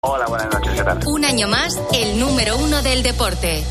Hola, buenas noches, ¿qué tal? Un año más, el número 1 del deporte.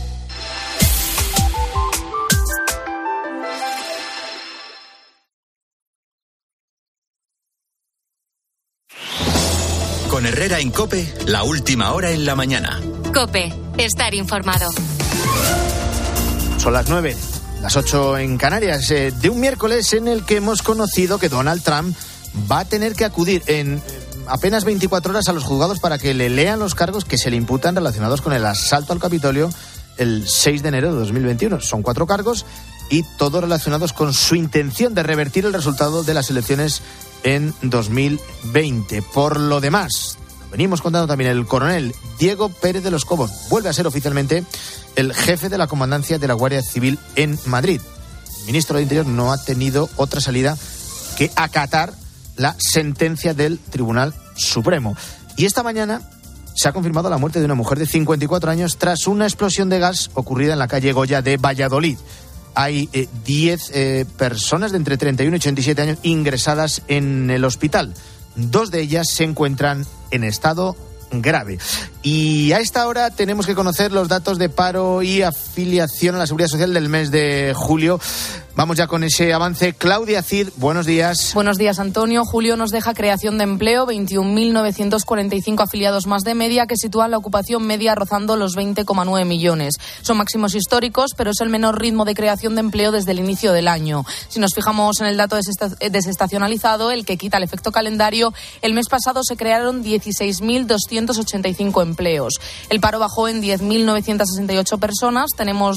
Con Herrera en COPE, la última hora en la mañana. COPE, estar informado. Son las 9, las 8 en Canarias, de un miércoles en el que hemos conocido que Donald Trump va a tener que acudir en apenas 24 horas a los juzgados para que le lean los cargos que se le imputan relacionados con el asalto al Capitolio el 6 de enero de 2021. Son 4 cargos y todos relacionados con su intención de revertir el resultado de las elecciones en 2020. Por lo demás, venimos contando también, el coronel Diego Pérez de los Cobos vuelve a ser oficialmente el jefe de la comandancia de la Guardia Civil en Madrid. El ministro de Interior no ha tenido otra salida que acatar la sentencia del Tribunal Supremo. Y esta mañana se ha confirmado la muerte de una mujer de 54 años tras una explosión de gas ocurrida en la calle Goya de Valladolid. Hay 10 personas de entre 31 y 87 años ingresadas en el hospital. 2 de ellas se encuentran en estado grave. Y a esta hora tenemos que conocer los datos de paro y afiliación a la Seguridad Social del mes de julio. Vamos ya con ese avance. Claudia Cid, buenos días. Buenos días, Antonio. Julio nos deja creación de empleo, 21.945 afiliados más de media, que sitúan la ocupación media rozando los 20,9 millones. Son máximos históricos, pero es el menor ritmo de creación de empleo desde el inicio del año. Si nos fijamos en el dato desestacionalizado, el que quita el efecto calendario, el mes pasado se crearon 16.285 empleos. El paro bajó en 10.968 personas. Tenemos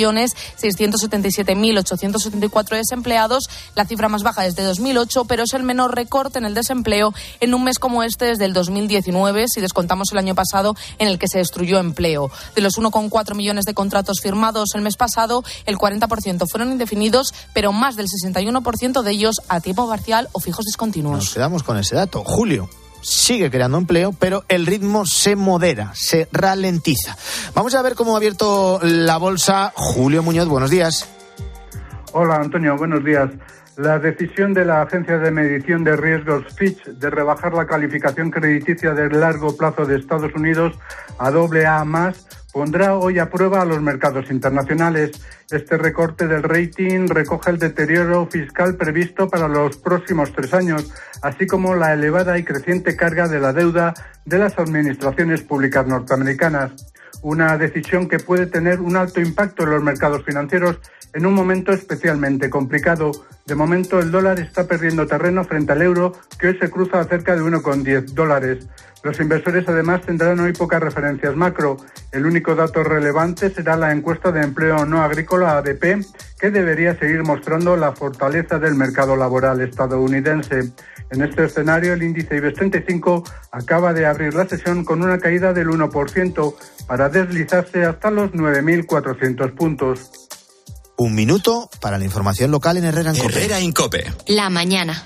2.677.874 desempleados, la cifra más baja desde 2008, pero es el menor recorte en el desempleo en un mes como este desde el 2019, si descontamos el año pasado en el que se destruyó empleo. De los 1,4 millones de contratos firmados el mes pasado, el 40% fueron indefinidos, pero más del 61% de ellos a tiempo parcial o fijos discontinuos. Nos quedamos con ese dato. Julio sigue creando empleo, pero el ritmo se modera, se ralentiza. Vamos a ver cómo ha abierto la bolsa. Julio Muñoz, buenos días. Hola, Antonio, buenos días. La decisión de la Agencia de Medición de Riesgos Fitch de rebajar la calificación crediticia de largo plazo de Estados Unidos a AA+, pondrá hoy a prueba a los mercados internacionales. Este recorte del rating recoge el deterioro fiscal previsto para los próximos 3 años, así como la elevada y creciente carga de la deuda de las administraciones públicas norteamericanas. Una decisión que puede tener un alto impacto en los mercados financieros en un momento especialmente complicado. De momento, el dólar está perdiendo terreno frente al euro, que hoy se cruza a cerca de $1,10. Los inversores además tendrán hoy pocas referencias macro. El único dato relevante será la encuesta de empleo no agrícola ADP, que debería seguir mostrando la fortaleza del mercado laboral estadounidense. En este escenario, el índice IBEX 35 acaba de abrir la sesión con una caída del 1% para deslizarse hasta los 9.400 puntos. Un minuto para la información local en Herrera en COPE. Herrera en COPE. La mañana.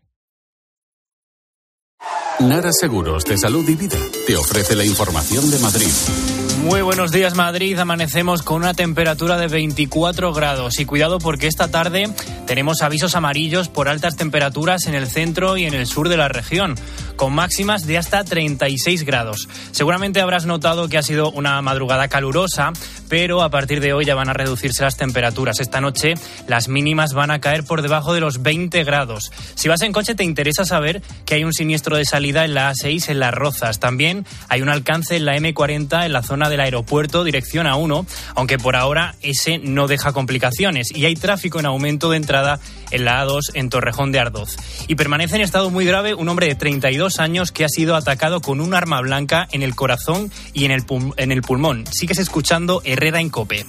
Nara Seguros de Salud y Vida te ofrece la información de Madrid. Muy buenos días, Madrid. Amanecemos con una temperatura de 24 grados. Y cuidado porque esta tarde tenemos avisos amarillos por altas temperaturas en el centro y en el sur de la región, con máximas de hasta 36 grados. Seguramente habrás notado que ha sido una madrugada calurosa, pero a partir de hoy ya van a reducirse las temperaturas. Esta noche las mínimas van a caer por debajo de los 20 grados. Si vas en coche, te interesa saber que hay un siniestro de salida en la A6 en Las Rozas. También hay un alcance en la M40 en la zona del aeropuerto, dirección A1, aunque por ahora ese no deja complicaciones. Y hay tráfico en aumento de entrada en la A2 en Torrejón de Ardoz. Y permanece en estado muy grave un hombre de 32 años que ha sido atacado con un arma blanca en el corazón y en el pulmón. Sigues escuchando Herrera en COPE.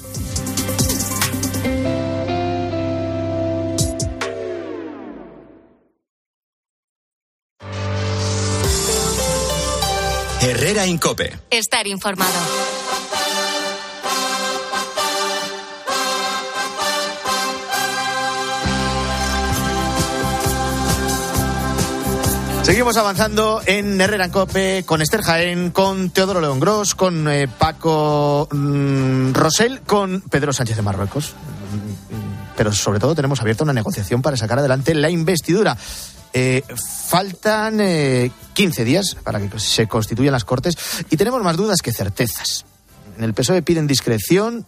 Herrera en COPE. Estar informado. Seguimos avanzando en Herrera en COPE con Esther Jaén, con Teodoro León Gros, con Paco Rosell, con Pedro Sánchez de Marruecos. Pero sobre todo tenemos abierta una negociación para sacar adelante la investidura. Faltan 15 días para que se constituyan las Cortes y tenemos más dudas que certezas. En el PSOE piden discreción,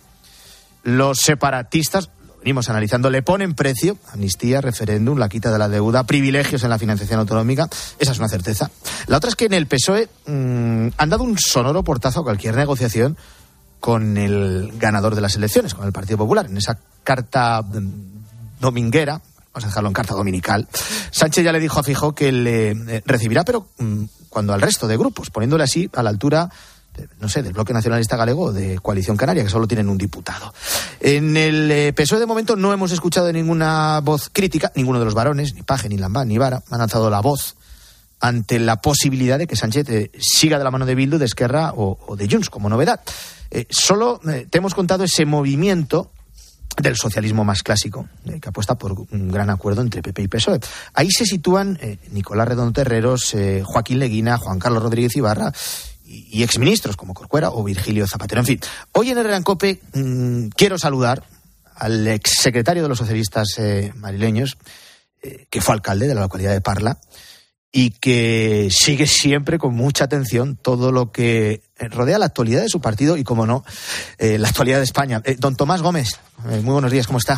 los separatistas, lo venimos analizando, le ponen precio, amnistía, referéndum, la quita de la deuda, privilegios en la financiación autonómica, esa es una certeza. La otra es que en el PSOE han dado un sonoro portazo a cualquier negociación con el ganador de las elecciones, con el Partido Popular, en esa carta dominguera. Vamos a dejarlo en carta dominical. Sánchez ya le dijo a Feijóo que le recibirá, pero cuando al resto de grupos, poniéndole así a la altura, no sé, del Bloque Nacionalista Galego o de Coalición Canaria, que solo tienen un diputado. En el PSOE de momento no hemos escuchado ninguna voz crítica, ninguno de los varones, ni Paje, ni Lambán, ni Vara, han alzado la voz ante la posibilidad de que Sánchez siga de la mano de Bildu, de Esquerra o de Junts, como novedad. Solo te hemos contado ese movimiento del socialismo más clásico, que apuesta por un gran acuerdo entre PP y PSOE. Ahí se sitúan Nicolás Redondo Terreros, Joaquín Leguina, Juan Carlos Rodríguez Ibarra y exministros como Corcuera o Virgilio Zapatero. En fin, hoy en Herrera en COPE quiero saludar al exsecretario de los socialistas madrileños, que fue alcalde de la localidad de Parla y que sigue siempre con mucha atención todo lo que rodea la actualidad de su partido y, como no, la actualidad de España. Don Tomás Gómez, muy buenos días, ¿cómo está?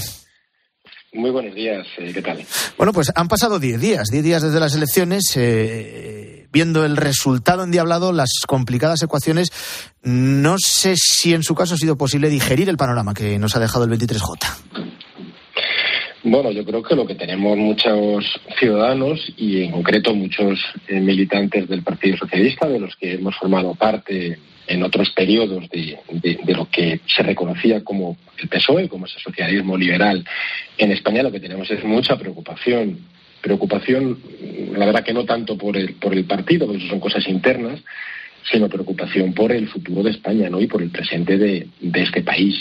Muy buenos días, ¿qué tal? Bueno, pues han pasado 10 días desde las elecciones, viendo el resultado endiablado, las complicadas ecuaciones. No sé si en su caso ha sido posible digerir el panorama que nos ha dejado el 23J. Bueno, yo creo que lo que tenemos muchos ciudadanos y en concreto muchos militantes del Partido Socialista, de los que hemos formado parte en otros periodos de lo que se reconocía como el PSOE, como ese socialismo liberal en España, lo que tenemos es mucha preocupación. Preocupación, la verdad que no tanto por el partido, porque eso son cosas internas, sino preocupación por el futuro de España, ¿no? Y por el presente de este país.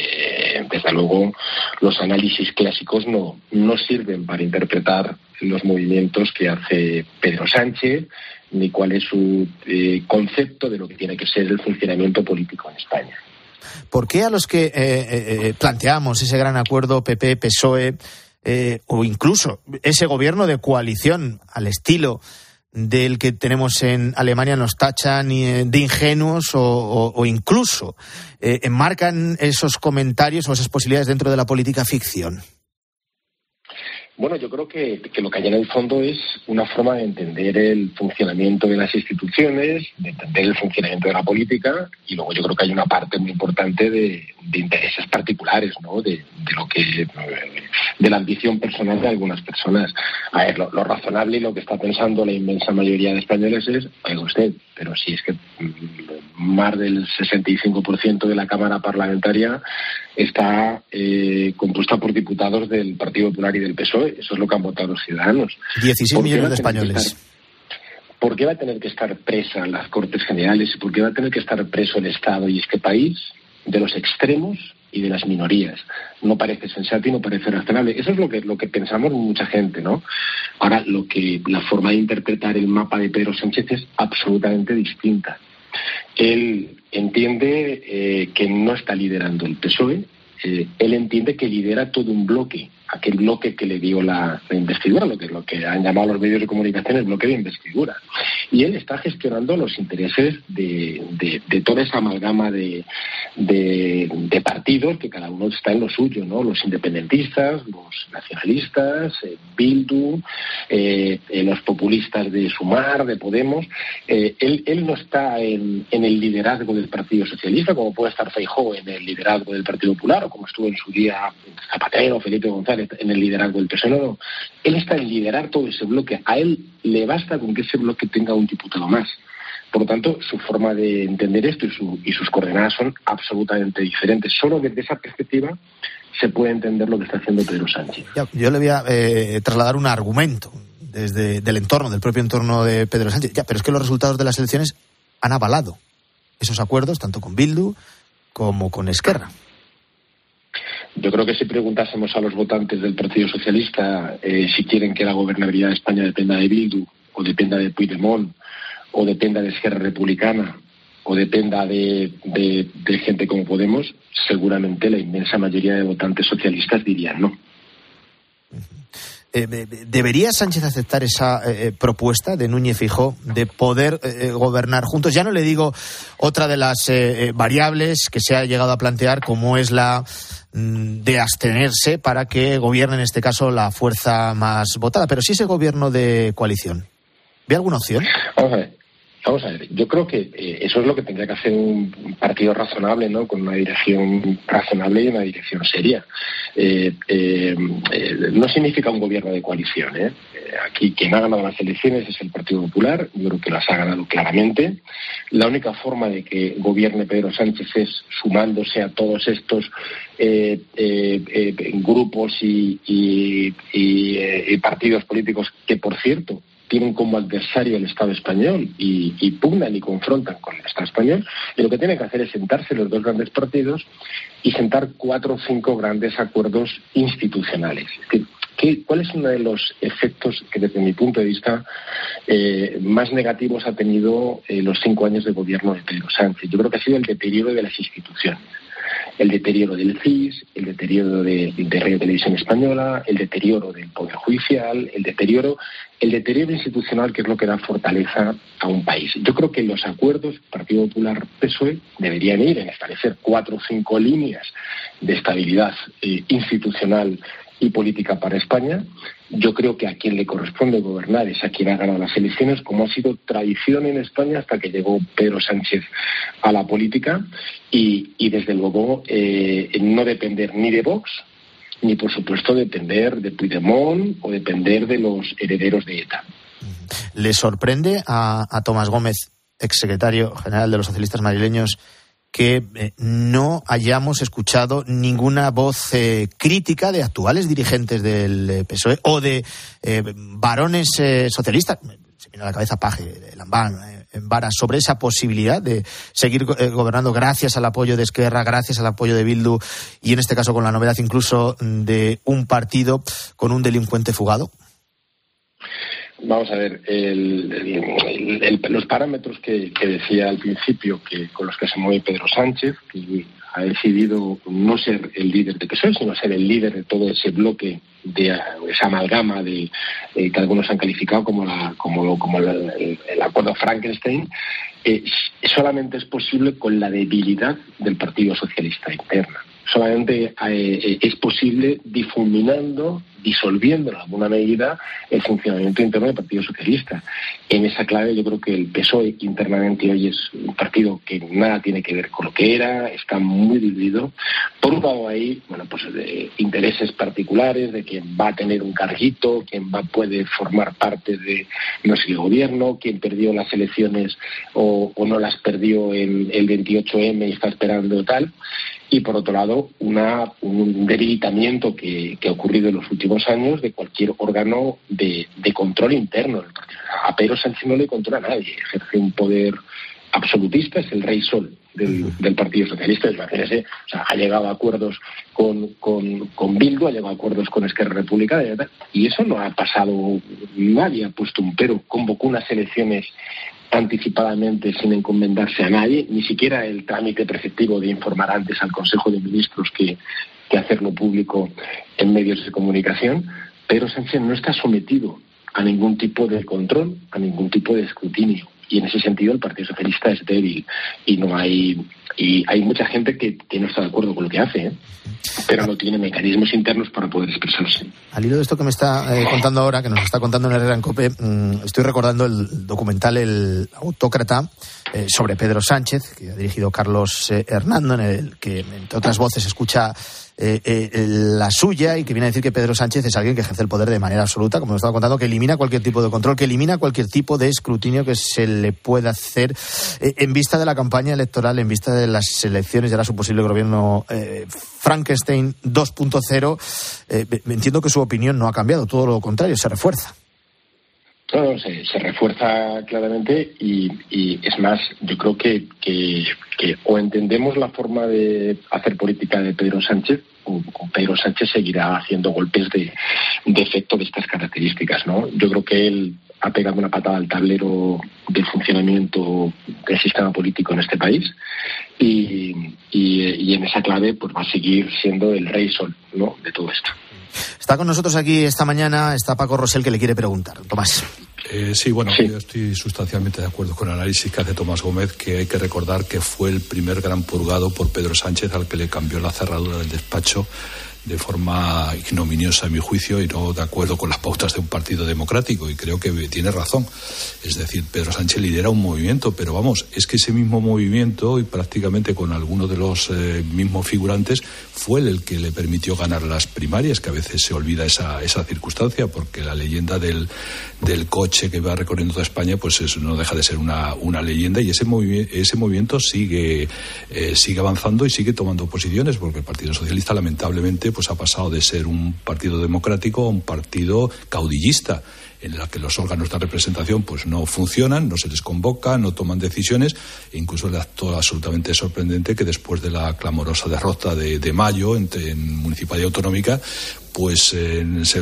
Desde luego, los análisis clásicos no sirven para interpretar los movimientos que hace Pedro Sánchez, ni cuál es su concepto de lo que tiene que ser el funcionamiento político en España. ¿Por qué a los que planteamos ese gran acuerdo PP-PSOE o incluso ese gobierno de coalición al estilo del que tenemos en Alemania nos tachan de ingenuos o incluso enmarcan esos comentarios o esas posibilidades dentro de la política ficción? Bueno, yo creo que lo que hay en el fondo es una forma de entender el funcionamiento de las instituciones, de entender el funcionamiento de la política, y luego yo creo que hay una parte muy importante de intereses particulares, ¿no? De la ambición personal de algunas personas. A ver, lo razonable y lo que está pensando la inmensa mayoría de españoles es, oiga usted, pero si es que más del 65% de la Cámara Parlamentaria está compuesta por diputados del Partido Popular y del PSOE. Eso es lo que han votado los ciudadanos. 16 millones de españoles. ¿Por qué va a tener que estar presa las Cortes Generales y por qué va a tener que estar preso el Estado y este país de los extremos y de las minorías? No parece sensato y no parece razonable. Eso es lo que pensamos mucha gente, ¿no? Ahora, la forma de interpretar el mapa de Pedro Sánchez es absolutamente distinta. Él entiende que no está liderando el PSOE, él entiende que lidera todo un bloque, aquel bloque que le dio la investidura, lo que han llamado los medios de comunicación el bloque de investidura. Y él está gestionando los intereses de toda esa amalgama de partidos, que cada uno está en lo suyo, ¿no? Los independentistas, los nacionalistas, Bildu, los populistas de Sumar, de Podemos. Él no está en el liderazgo del Partido Socialista, como puede estar Feijóo en el liderazgo del Partido Popular, o como estuvo en su día Zapatero, Felipe González en el liderazgo del PSOE. No. Él está en liderar todo ese bloque. A él le basta con que ese bloque tenga un diputado más. Por lo tanto, su forma de entender esto y sus coordenadas son absolutamente diferentes. Solo desde esa perspectiva se puede entender lo que está haciendo Pedro Sánchez. Yo le voy a trasladar un argumento desde del propio entorno de Pedro Sánchez. Pero es que los resultados de las elecciones han avalado esos acuerdos, tanto con Bildu como con Esquerra. Yo creo que si preguntásemos a los votantes del Partido Socialista si quieren que la gobernabilidad de España dependa de Bildu, o dependa de Puigdemont, o dependa de Esquerra Republicana, o dependa de gente como Podemos, seguramente la inmensa mayoría de votantes socialistas dirían no. ¿Debería Sánchez aceptar esa propuesta de Núñez Feijóo de poder gobernar juntos? Ya no le digo otra de las variables que se ha llegado a plantear, como es la de abstenerse para que gobierne en este caso la fuerza más votada, pero sí ese gobierno de coalición. ¿Ve alguna opción? Vamos a ver, yo creo que eso es lo que tendría que hacer un partido razonable, ¿no? Con una dirección razonable y una dirección seria. No significa un gobierno de coalición, ¿eh? Aquí quien ha ganado las elecciones es el Partido Popular, yo creo que las ha ganado claramente. La única forma de que gobierne Pedro Sánchez es sumándose a todos estos grupos y partidos políticos que, por cierto, tienen como adversario el Estado español y pugnan y confrontan con el Estado español, y lo que tienen que hacer es sentarse los dos grandes partidos y sentar 4 o 5 grandes acuerdos institucionales. Es decir, ¿cuál es uno de los efectos que desde mi punto de vista más negativos ha tenido los 5 años de gobierno de Pedro Sánchez? Yo creo que ha sido el deterioro de las instituciones. El deterioro del CIS, el deterioro de Radio Televisión Española, el deterioro del Poder Judicial, el deterioro institucional, que es lo que da fortaleza a un país. Yo creo que los acuerdos Partido Popular-PSOE deberían ir en establecer 4 o 5 líneas de estabilidad institucional y política para España. Yo creo que a quien le corresponde gobernar es a quien ha ganado las elecciones, como ha sido tradición en España hasta que llegó Pedro Sánchez a la política, y desde luego no depender ni de Vox, ni por supuesto depender de Puigdemont o depender de los herederos de ETA. ¿Le sorprende a Tomás Gómez, exsecretario general de los socialistas madrileños, que no hayamos escuchado ninguna voz crítica de actuales dirigentes del PSOE o de varones socialistas? Se viene a la cabeza Paje, Lambán, Vara, sobre esa posibilidad de seguir gobernando gracias al apoyo de Esquerra, gracias al apoyo de Bildu y en este caso con la novedad incluso de un partido con un delincuente fugado. Vamos a ver, los parámetros que decía al principio, que con los que se mueve Pedro Sánchez, que ha decidido no ser el líder de PSOE, sino ser el líder de todo ese bloque, de esa amalgama de que algunos han calificado como el acuerdo Frankenstein, solamente es posible con la debilidad del Partido Socialista interna. Solamente es posible difuminando, disolviendo en alguna medida el funcionamiento interno del Partido Socialista. En esa clave yo creo que el PSOE internamente hoy es un partido que nada tiene que ver con lo que era, está muy dividido. Por un lado hay de intereses particulares de quien va a tener un carguito, quien puede formar parte de no sé qué gobierno, quien perdió las elecciones o no las perdió en el 28M y está esperando tal. Y por otro lado, un debilitamiento que ha ocurrido en los últimos años de cualquier órgano de control interno del partido. A Pedro Sánchez no le controla a nadie, ejerce un poder absolutista, es el rey sol del Partido Socialista. Imagínese, ha llegado a acuerdos con Bildu, ha llegado a acuerdos con Esquerra Republicana, y eso no ha pasado, nadie ha puesto un pero, convocó unas elecciones anticipadamente sin encomendarse a nadie, ni siquiera el trámite preceptivo de informar antes al Consejo de Ministros que hacerlo público en medios de comunicación. Pedro Sánchez no está sometido a ningún tipo de control, a ningún tipo de escrutinio, y en ese sentido el Partido Socialista es débil y hay mucha gente que no está de acuerdo con lo que hace, pero no tiene mecanismos internos para poder expresarse. Al hilo de esto que me está contando ahora, que nos está contando en Herrera en COPE, estoy recordando el documental El Autócrata sobre Pedro Sánchez, que ha dirigido Carlos Hernando, en el que, entre otras voces, escucha la suya y que viene a decir que Pedro Sánchez es alguien que ejerce el poder de manera absoluta, como nos estaba contando, que elimina cualquier tipo de control, que elimina cualquier tipo de escrutinio que se le pueda hacer en vista de la campaña electoral, en vista de las elecciones y ahora su posible gobierno Frankenstein 2.0. Entiendo que su opinión no ha cambiado, todo lo contrario, se refuerza. No, se refuerza claramente y es más, yo creo que o entendemos la forma de hacer política de Pedro Sánchez o Pedro Sánchez seguirá haciendo golpes de efecto de estas características, ¿no? Yo creo que él ha pegado una patada al tablero del funcionamiento del sistema político en este país y en esa clave pues va a seguir siendo el rey sol, ¿no?, de todo esto. Está con nosotros aquí esta mañana, está Paco Rosell, que le quiere preguntar. Tomás. Sí, yo estoy sustancialmente de acuerdo con el análisis que hace Tomás Gómez, que hay que recordar que fue el primer gran purgado por Pedro Sánchez, al que le cambió la cerradura del despacho de forma ignominiosa, a mi juicio, y no de acuerdo con las pautas de un partido democrático, y creo que tiene razón. Es decir, Pedro Sánchez lidera un movimiento, pero vamos, es que ese mismo movimiento, y prácticamente con algunos de los mismos figurantes, fue el que le permitió ganar las primarias, que a veces se olvida esa circunstancia, porque la leyenda del coche que va recorriendo toda España, pues eso no deja de ser una leyenda, y ese movimiento sigue avanzando y sigue tomando posiciones, porque el Partido Socialista, lamentablemente, pues ha pasado de ser un partido democrático a un partido caudillista, en la que los órganos de representación pues no funcionan, no se les convoca, no toman decisiones, e incluso el acto absolutamente sorprendente que después de la clamorosa derrota de mayo en municipal y autonómica, pues se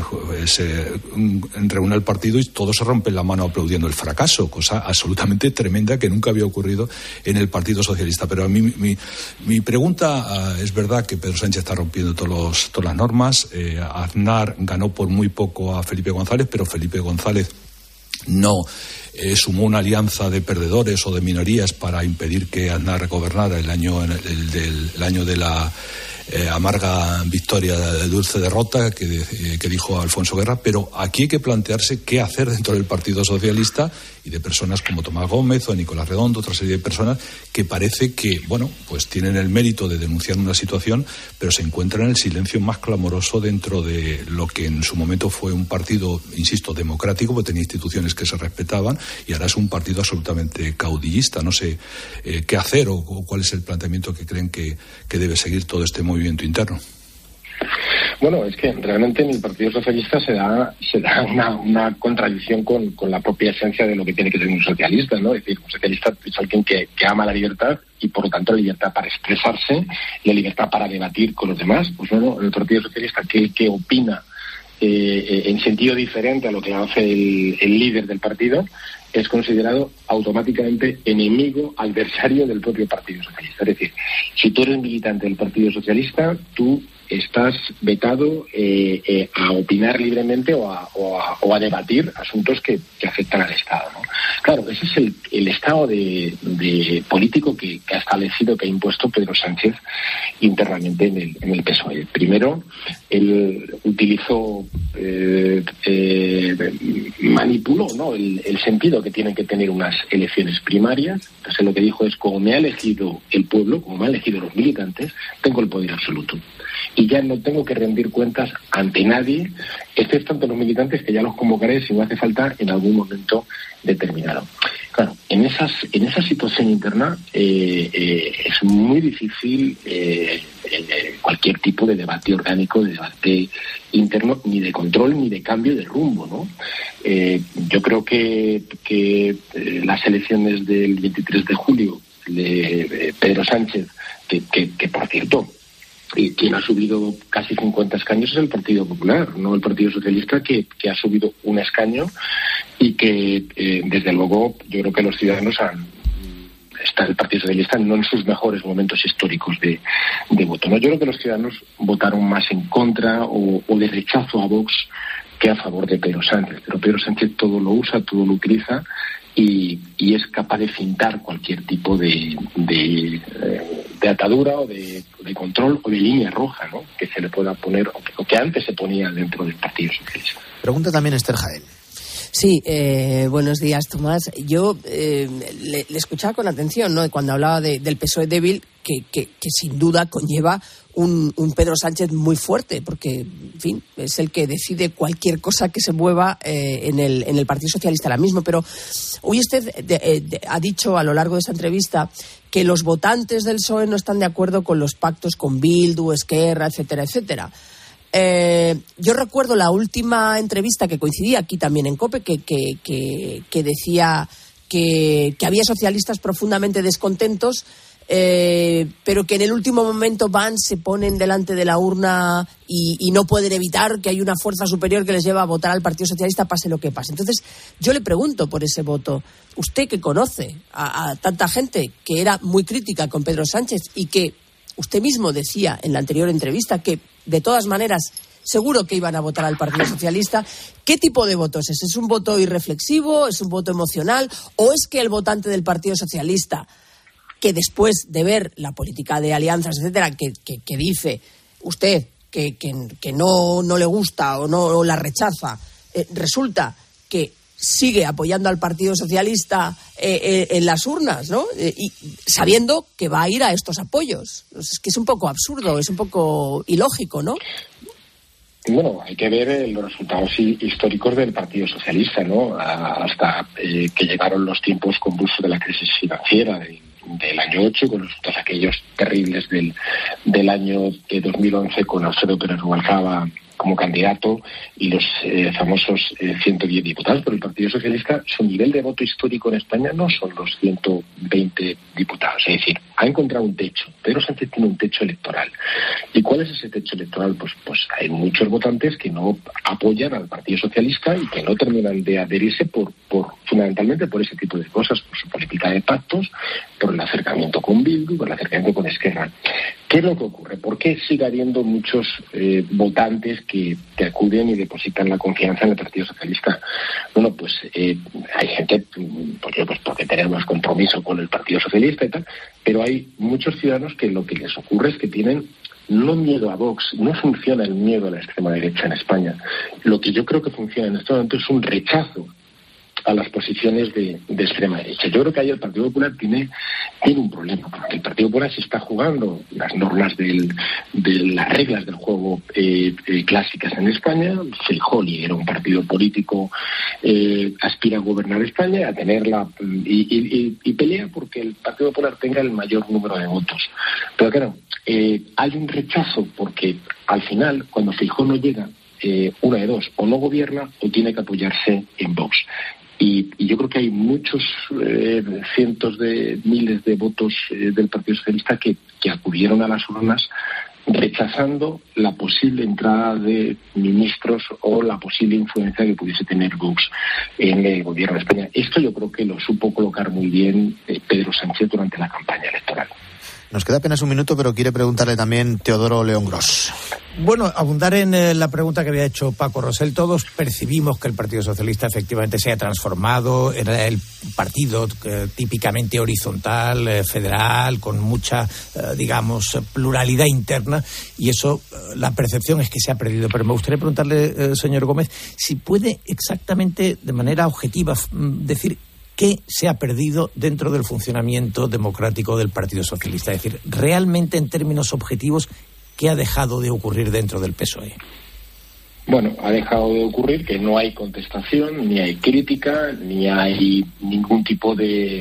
reúne el partido y todos se rompen la mano aplaudiendo el fracaso, cosa absolutamente tremenda que nunca había ocurrido en el Partido Socialista. Pero a mí mi pregunta, es verdad que Pedro Sánchez está rompiendo todas las normas. Aznar ganó por muy poco a Felipe González, pero Felipe González no sumó una alianza de perdedores o de minorías para impedir que Aznar gobernara el año de la amarga victoria, de dulce derrota que dijo Alfonso Guerra. Pero aquí hay que plantearse qué hacer dentro del Partido Socialista y de personas como Tomás Gómez o Nicolás Redondo, otra serie de personas que parece que, pues tienen el mérito de denunciar una situación, pero se encuentran en el silencio más clamoroso dentro de lo que en su momento fue un partido, insisto, democrático, porque tenía instituciones que se respetaban, y ahora es un partido absolutamente caudillista. No sé qué hacer o cuál es el planteamiento que creen que debe seguir todo este movimiento interno. Bueno, es que realmente en el Partido Socialista se da una contradicción con la propia esencia de lo que tiene que ser un socialista, ¿no? Es decir, un socialista es alguien que ama la libertad y, por lo tanto, la libertad para expresarse, la libertad para debatir con los demás. Pues no, el Partido Socialista que opina en sentido diferente a lo que hace el líder del partido, es considerado automáticamente enemigo, adversario del propio Partido Socialista. Es decir, si tú eres militante del Partido Socialista, tú estás vetado a opinar libremente o a debatir asuntos que afectan al Estado, ¿no? Claro, ese es el estado de político que ha establecido, que ha impuesto Pedro Sánchez internamente en el PSOE. Primero, él utilizó, manipuló, ¿no?, el sentido que tienen que tener unas elecciones primarias. Entonces lo que dijo es: como me ha elegido el pueblo, como me han elegido los militantes, tengo el poder absoluto. Y ya no tengo que rendir cuentas ante nadie, excepto ante los militantes, que ya los convocaré si no hace falta en algún momento determinado. Claro, en esa situación interna es muy difícil cualquier tipo de debate orgánico, de debate interno, ni de control ni de cambio de rumbo, ¿no? Yo creo que las elecciones del 23 de julio de Pedro Sánchez, que por cierto, quien ha subido casi 50 escaños es el Partido Popular, no el Partido Socialista, que ha subido un escaño, y que desde luego yo creo que los ciudadanos está el Partido Socialista no en sus mejores momentos históricos de voto, ¿no? Yo creo que los ciudadanos votaron más en contra o de rechazo a Vox que a favor de Pedro Sánchez, pero Pedro Sánchez todo lo usa, todo lo utiliza, y es capaz de fintar cualquier tipo de atadura o de control o de línea roja, ¿no?, que se le pueda poner o que antes se ponía dentro del Partido Socialista. Pregunta también Esther Jaén. Sí, buenos días, Tomás. Yo le escuchaba con atención, ¿no?, cuando hablaba del PSOE débil, que sin duda conlleva un Pedro Sánchez muy fuerte, porque, en fin, es el que decide cualquier cosa que se mueva en el Partido Socialista ahora mismo. Pero hoy usted ha dicho a lo largo de esta entrevista que los votantes del PSOE no están de acuerdo con los pactos con Bildu, Esquerra, etcétera, etcétera. Yo recuerdo la última entrevista que coincidía aquí también en COPE, que decía que había socialistas profundamente descontentos pero que en el último momento se ponen delante de la urna y no pueden evitar que hay una fuerza superior que les lleva a votar al Partido Socialista, pase lo que pase. Entonces, yo le pregunto por ese voto. Usted que conoce a tanta gente que era muy crítica con Pedro Sánchez y que usted mismo decía en la anterior entrevista que, de todas maneras, seguro que iban a votar al Partido Socialista. ¿Qué tipo de voto es ese? ¿Es un voto irreflexivo? ¿Es un voto emocional? ¿O es que el votante del Partido Socialista, que después de ver la política de alianzas, etcétera, que dice usted que no le gusta o la rechaza, resulta que sigue apoyando al Partido Socialista en las urnas, ¿no? Y sabiendo que va a ir a estos apoyos? Es que es un poco absurdo, es un poco ilógico, ¿no? Bueno, hay que ver los resultados históricos del Partido Socialista, ¿no? Hasta que llegaron los tiempos convulsos de la crisis financiera del año 8, con los resultados aquellos terribles del año 2011, con Alfredo Pérez Rubalcaba como candidato y los famosos 110 diputados. Pero el Partido Socialista, su nivel de voto histórico en España no son los 120 diputados. Es decir, ha encontrado un techo. Pedro Sánchez tiene un techo electoral. ¿Y cuál es ese techo electoral? Pues hay muchos votantes que no apoyan al Partido Socialista y que no terminan de adherirse fundamentalmente por ese tipo de cosas, por su política de pactos, por el acercamiento con Bildu, por el acercamiento con Esquerra. ¿Qué es lo que ocurre? ¿Por qué sigue habiendo muchos votantes que acuden y depositan la confianza en el Partido Socialista? Bueno, pues hay gente, porque tenemos compromiso con el Partido Socialista y tal, pero hay muchos ciudadanos que lo que les ocurre es que tienen no miedo a Vox, no funciona el miedo a la extrema derecha en España. Lo que yo creo que funciona en este momento es un rechazo a las posiciones de extrema derecha. Yo creo que ahí el Partido Popular tiene un problema, porque el Partido Popular se está jugando las normas de las reglas del juego clásicas en España. Feijóo lidera un partido político, aspira a gobernar España, a tenerla y pelea porque el Partido Popular tenga el mayor número de votos. Pero claro, hay un rechazo porque al final, cuando Feijóo no llega, una de dos, o no gobierna o tiene que apoyarse en Vox. Y yo creo que hay muchos cientos de miles de votos del Partido Socialista que acudieron a las urnas rechazando la posible entrada de ministros o la posible influencia que pudiese tener Vox en el gobierno de España. Esto yo creo que lo supo colocar muy bien Pedro Sánchez durante la campaña electoral. Nos queda apenas un minuto, pero quiere preguntarle también Teodoro León Gros. Bueno, abundar en la pregunta que había hecho Paco Rosell. Todos percibimos que el Partido Socialista efectivamente se ha transformado. Era el partido típicamente horizontal, federal, con mucha, digamos, pluralidad interna. Y eso, la percepción es que se ha perdido. Pero me gustaría preguntarle, señor Gómez, si puede exactamente, de manera objetiva, decir ¿qué se ha perdido dentro del funcionamiento democrático del Partido Socialista? Es decir, realmente en términos objetivos, ¿qué ha dejado de ocurrir dentro del PSOE? Bueno, ha dejado de ocurrir que no hay contestación, ni hay crítica, ni hay ningún tipo de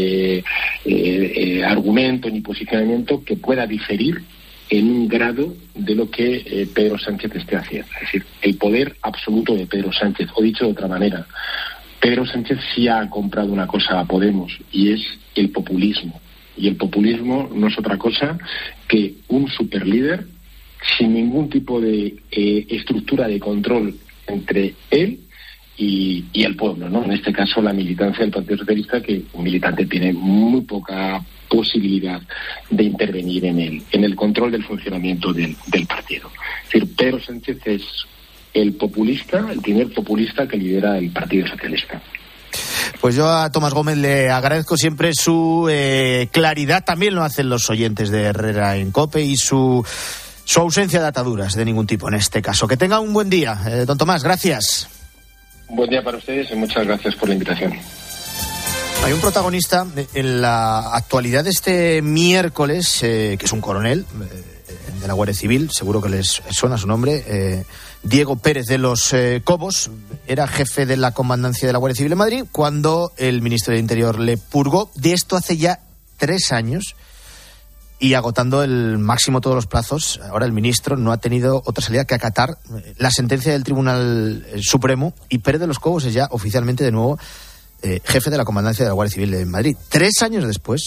argumento ni posicionamiento que pueda diferir en un grado de lo que Pedro Sánchez esté haciendo. Es decir, el poder absoluto de Pedro Sánchez, o dicho de otra manera, Pedro Sánchez sí ha comprado una cosa a Podemos y es el populismo. Y el populismo no es otra cosa que un superlíder sin ningún tipo de estructura de control entre él y el pueblo, ¿no? En este caso la militancia del Partido Socialista, que un militante tiene muy poca posibilidad de intervenir en el control del funcionamiento del partido. Es decir, Pedro Sánchez es el primer populista que lidera el Partido Socialista. Pues yo a Tomás Gómez le agradezco siempre su claridad, también lo hacen los oyentes de Herrera en COPE, y su ausencia de ataduras de ningún tipo en este caso. Que tenga un buen día, don Tomás, gracias. Buen día para ustedes y muchas gracias por la invitación. Hay un protagonista en la actualidad de este miércoles, que es un coronel de la Guardia Civil, seguro que les suena su nombre, Diego Pérez de los Cobos. Era jefe de la comandancia de la Guardia Civil en Madrid cuando el ministro del Interior le purgó. De esto hace ya 3 años, y agotando el máximo todos los plazos, ahora el ministro no ha tenido otra salida que acatar la sentencia del Tribunal Supremo, y Pérez de los Cobos es ya oficialmente de nuevo jefe de la comandancia de la Guardia Civil de Madrid. 3 años después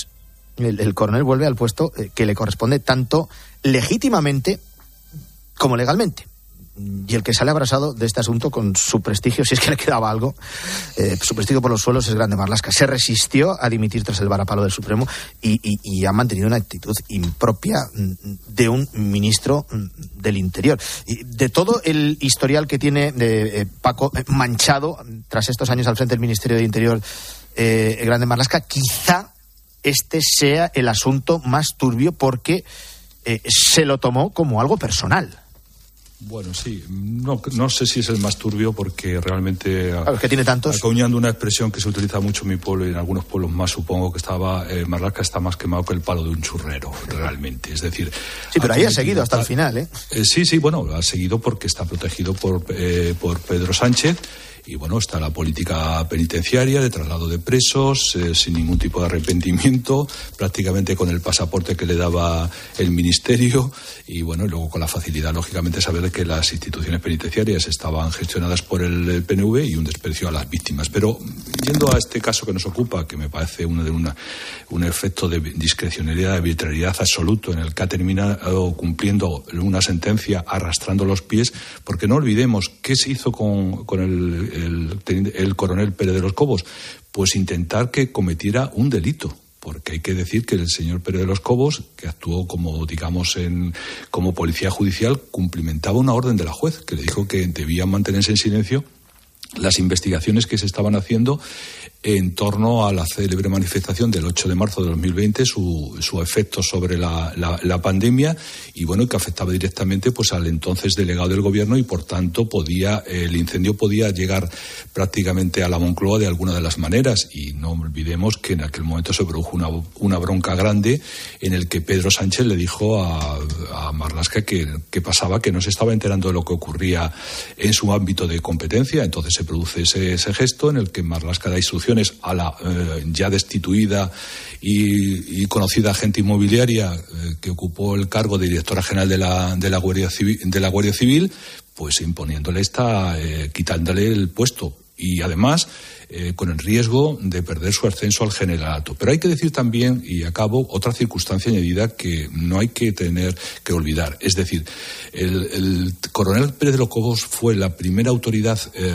el coronel vuelve al puesto que le corresponde tanto legítimamente como legalmente. Y el que sale abrasado de este asunto con su prestigio, si es que le quedaba algo, su prestigio por los suelos, es Grande Marlaska. Se resistió a dimitir tras el varapalo del Supremo y ha mantenido una actitud impropia de un ministro del Interior. Y de todo el historial que tiene Paco manchado tras estos años al frente del Ministerio de Interior, Grande Marlaska, quizá este sea el asunto más turbio porque se lo tomó como algo personal. Bueno, sí, no sé si es el más turbio porque realmente, claro, es que tiene tantos. Acuñando una expresión que se utiliza mucho en mi pueblo y en algunos pueblos más, supongo que Marlaska está más quemado que el palo de un churrero, realmente. Es decir, sí, pero ahí ha seguido hasta el final, ¿eh? Sí, bueno, ha seguido porque está protegido por Pedro Sánchez. Y bueno, está la política penitenciaria de traslado de presos, sin ningún tipo de arrepentimiento, prácticamente con el pasaporte que le daba el ministerio, y bueno, luego con la facilidad, lógicamente, saber que las instituciones penitenciarias estaban gestionadas por el PNV y un desprecio a las víctimas. Pero yendo a este caso que nos ocupa, que me parece un efecto de discrecionalidad, de arbitrariedad absoluto, en el que ha terminado cumpliendo una sentencia arrastrando los pies, porque no olvidemos qué se hizo con el coronel Pérez de los Cobos, pues intentar que cometiera un delito, porque hay que decir que el señor Pérez de los Cobos, que actuó como policía judicial, cumplimentaba una orden de la juez que le dijo que debían mantenerse en silencio las investigaciones que se estaban haciendo en torno a la célebre manifestación del 8 de marzo de 2020, su efecto sobre la pandemia, y bueno, que afectaba directamente pues al entonces delegado del gobierno, y por tanto el incendio podía llegar prácticamente a la Moncloa de alguna de las maneras. Y no olvidemos que en aquel momento se produjo una bronca grande en el que Pedro Sánchez le dijo a Marlaska que pasaba, que no se estaba enterando de lo que ocurría en su ámbito de competencia. Entonces se produce ese gesto en el que Marlaska da instrucciones a la ya destituida y conocida agente inmobiliaria que ocupó el cargo de directora general de la Guardia Civil, pues imponiéndole quitándole el puesto, y además con el riesgo de perder su ascenso al generalato. Pero hay que decir también, y acabo, otra circunstancia añadida que no hay que tener que olvidar. Es decir, el coronel Pérez de los Cobos fue la primera autoridad,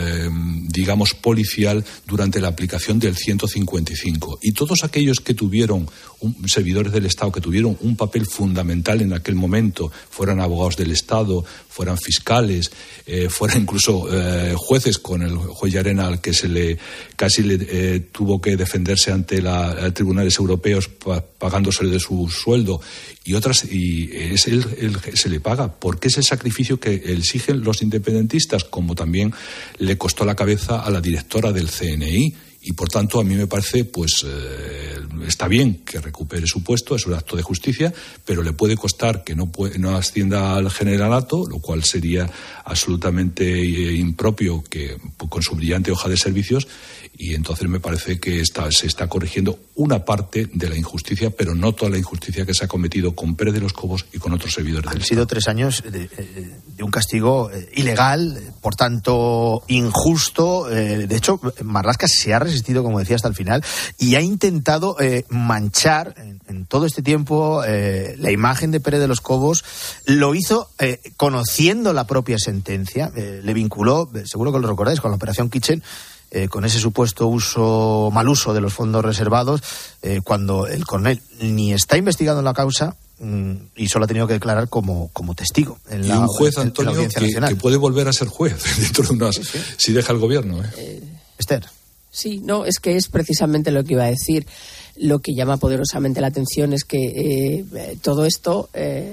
policial durante la aplicación del 155. Y todos aquellos que tuvieron, servidores del Estado, que tuvieron un papel fundamental en aquel momento, fueran abogados del Estado, fueran fiscales, fueran incluso jueces, con el juez Llarena al que casi tuvo que defenderse ante tribunales europeos pagándosele de su sueldo, y otras, y se le paga, porque es el sacrificio que exigen los independentistas, como también le costó la cabeza a la directora del CNI. Y por tanto a mí me parece, pues está bien que recupere su puesto, es un acto de justicia, pero le puede costar que no ascienda al generalato, lo cual sería absolutamente impropio, que con su brillante hoja de servicios. Y entonces me parece que se está corrigiendo una parte de la injusticia, pero no toda la injusticia que se ha cometido con Pérez de los Cobos y con otros servidores del Estado. Han sido 3 años de un castigo ilegal, por tanto injusto. De hecho, Marlaska se ha resistido, como decía, hasta el final, y ha intentado manchar en todo este tiempo la imagen de Pérez de los Cobos. Lo hizo conociendo la propia sentencia, le vinculó, seguro que lo recordáis, con la Operación Kitchen, con ese supuesto mal uso de los fondos reservados, cuando el coronel ni está investigado en la causa y solo ha tenido que declarar como testigo en un juez, Antonio, que puede volver a ser juez dentro de si deja el gobierno. Esther. Sí, no, es que es precisamente lo que iba a decir. Lo que llama poderosamente la atención es que todo esto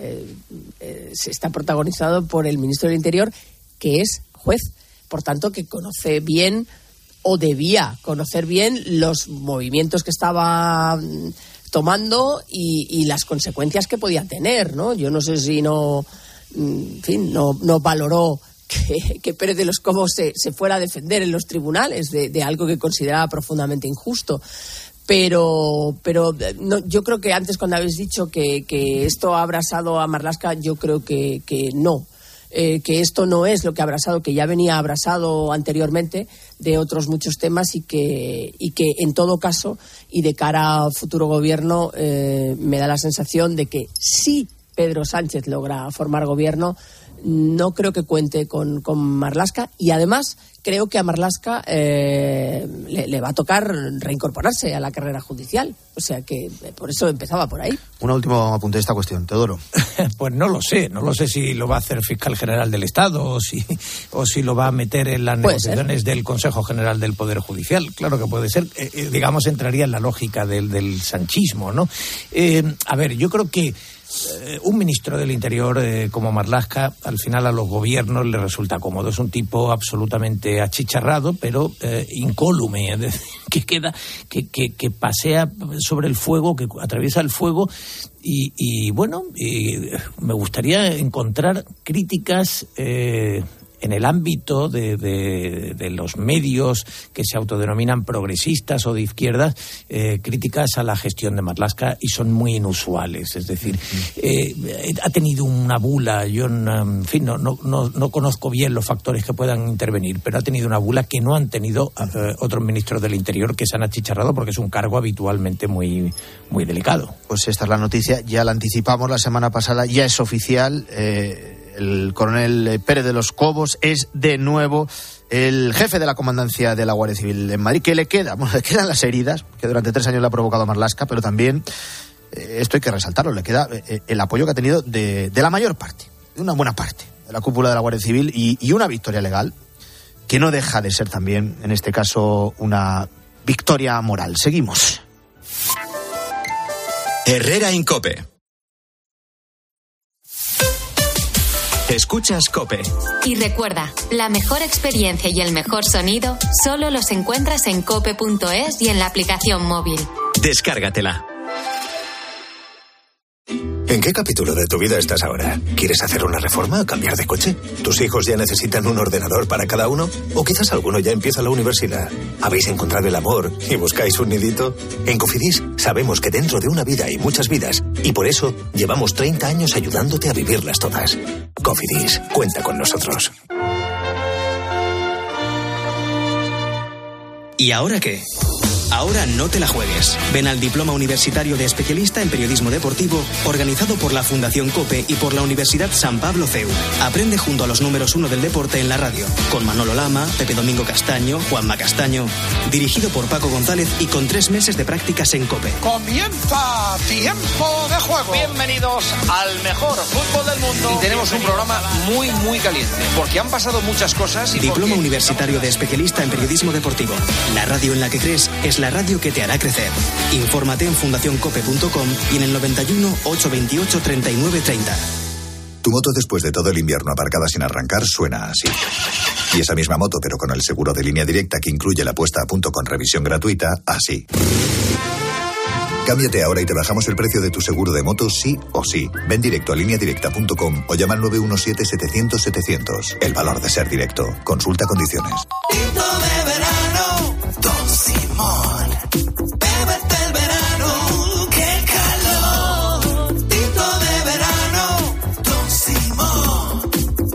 se está protagonizado por el ministro del Interior, que es juez, por tanto que conoce bien, o debía conocer bien, los movimientos que estaba tomando y las consecuencias que podía tener, ¿no? Yo no sé si no valoró que Pérez de los Cobos se fuera a defender en los tribunales de algo que consideraba profundamente injusto. Pero no, yo creo que antes, cuando habéis dicho que esto ha abrasado a Marlaska, yo creo que no. que esto no es lo que ha abrasado, que ya venía abrasado anteriormente de otros muchos temas y que en todo caso y de cara al futuro gobierno me da la sensación de que si Pedro Sánchez logra formar gobierno, no creo que cuente con Marlaska, y además creo que a Marlaska le va a tocar reincorporarse a la carrera judicial. O sea que por eso empezaba por ahí. Un último apunte de esta cuestión, Teodoro. Pues no lo sé si lo va a hacer fiscal general del Estado o si lo va a meter en las negociaciones del Consejo General del Poder Judicial. Claro que puede ser. Digamos, entraría en la lógica del sanchismo, ¿no? A ver, yo creo que un ministro del Interior como Marlaska, al final a los gobiernos le resulta cómodo. Es un tipo absolutamente achicharrado, pero incólume, es decir, que pasea sobre el fuego, que atraviesa el fuego. Y bueno, me gustaría encontrar críticas en el ámbito de los medios que se autodenominan progresistas o de izquierdas, críticas a la gestión de Marlaska, y son muy inusuales. Es decir, ha tenido una bula, yo en fin, no conozco bien los factores que puedan intervenir, pero ha tenido una bula que no han tenido otros ministros del Interior, que se han achicharrado porque es un cargo habitualmente muy, muy delicado. Pues esta es la noticia, ya la anticipamos la semana pasada, ya es oficial. El coronel Pérez de los Cobos es de nuevo el jefe de la comandancia de la Guardia Civil en Madrid. ¿Qué le queda? Bueno, le quedan las heridas, que durante 3 años le ha provocado Marlaska, pero también, esto hay que resaltarlo, le queda el apoyo que ha tenido de la mayor parte, de una buena parte de la cúpula de la Guardia Civil, y una victoria legal que no deja de ser también, en este caso, una victoria moral. Seguimos. Herrera en COPE. Escuchas COPE. Y recuerda, la mejor experiencia y el mejor sonido solo los encuentras en cope.es y en la aplicación móvil. Descárgatela. ¿En qué capítulo de tu vida estás ahora? ¿Quieres hacer una reforma o cambiar de coche? ¿Tus hijos ya necesitan un ordenador para cada uno? ¿O quizás alguno ya empieza la universidad? ¿Habéis encontrado el amor y buscáis un nidito? En Cofidis sabemos que dentro de una vida hay muchas vidas, y por eso llevamos 30 años ayudándote a vivirlas todas. Cofidis, cuenta con nosotros. ¿Y ahora qué? Ahora no te la juegues. Ven al Diploma Universitario de Especialista en Periodismo Deportivo, organizado por la Fundación COPE y por la Universidad San Pablo CEU. Aprende junto a los números 1 del deporte en la radio, con Manolo Lama, Pepe Domingo Castaño, Juanma Castaño. Dirigido por Paco González y con 3 meses de prácticas en COPE. ¡Comienza Tiempo de Juego! Bienvenidos al mejor fútbol del mundo. Y tenemos un programa muy, muy caliente, porque han pasado muchas cosas. Diploma Universitario de Especialista en Periodismo Deportivo. La radio en la que crees es la radio que te hará crecer. Infórmate en fundacioncope.com y en el 91 828 3930. Tu moto, después de todo el invierno aparcada sin arrancar, suena así. Y esa misma moto, pero con el seguro de Línea Directa que incluye la puesta a punto con revisión gratuita, así. Cámbiate ahora y te bajamos el precio de tu seguro de moto sí o sí. Ven directo a lineadirecta.com o llama al 917-700-700. El valor de ser directo. Consulta condiciones. Tinto de verano, Don Simón. Bébete el verano, qué calor. Tinto de verano, Don Simón.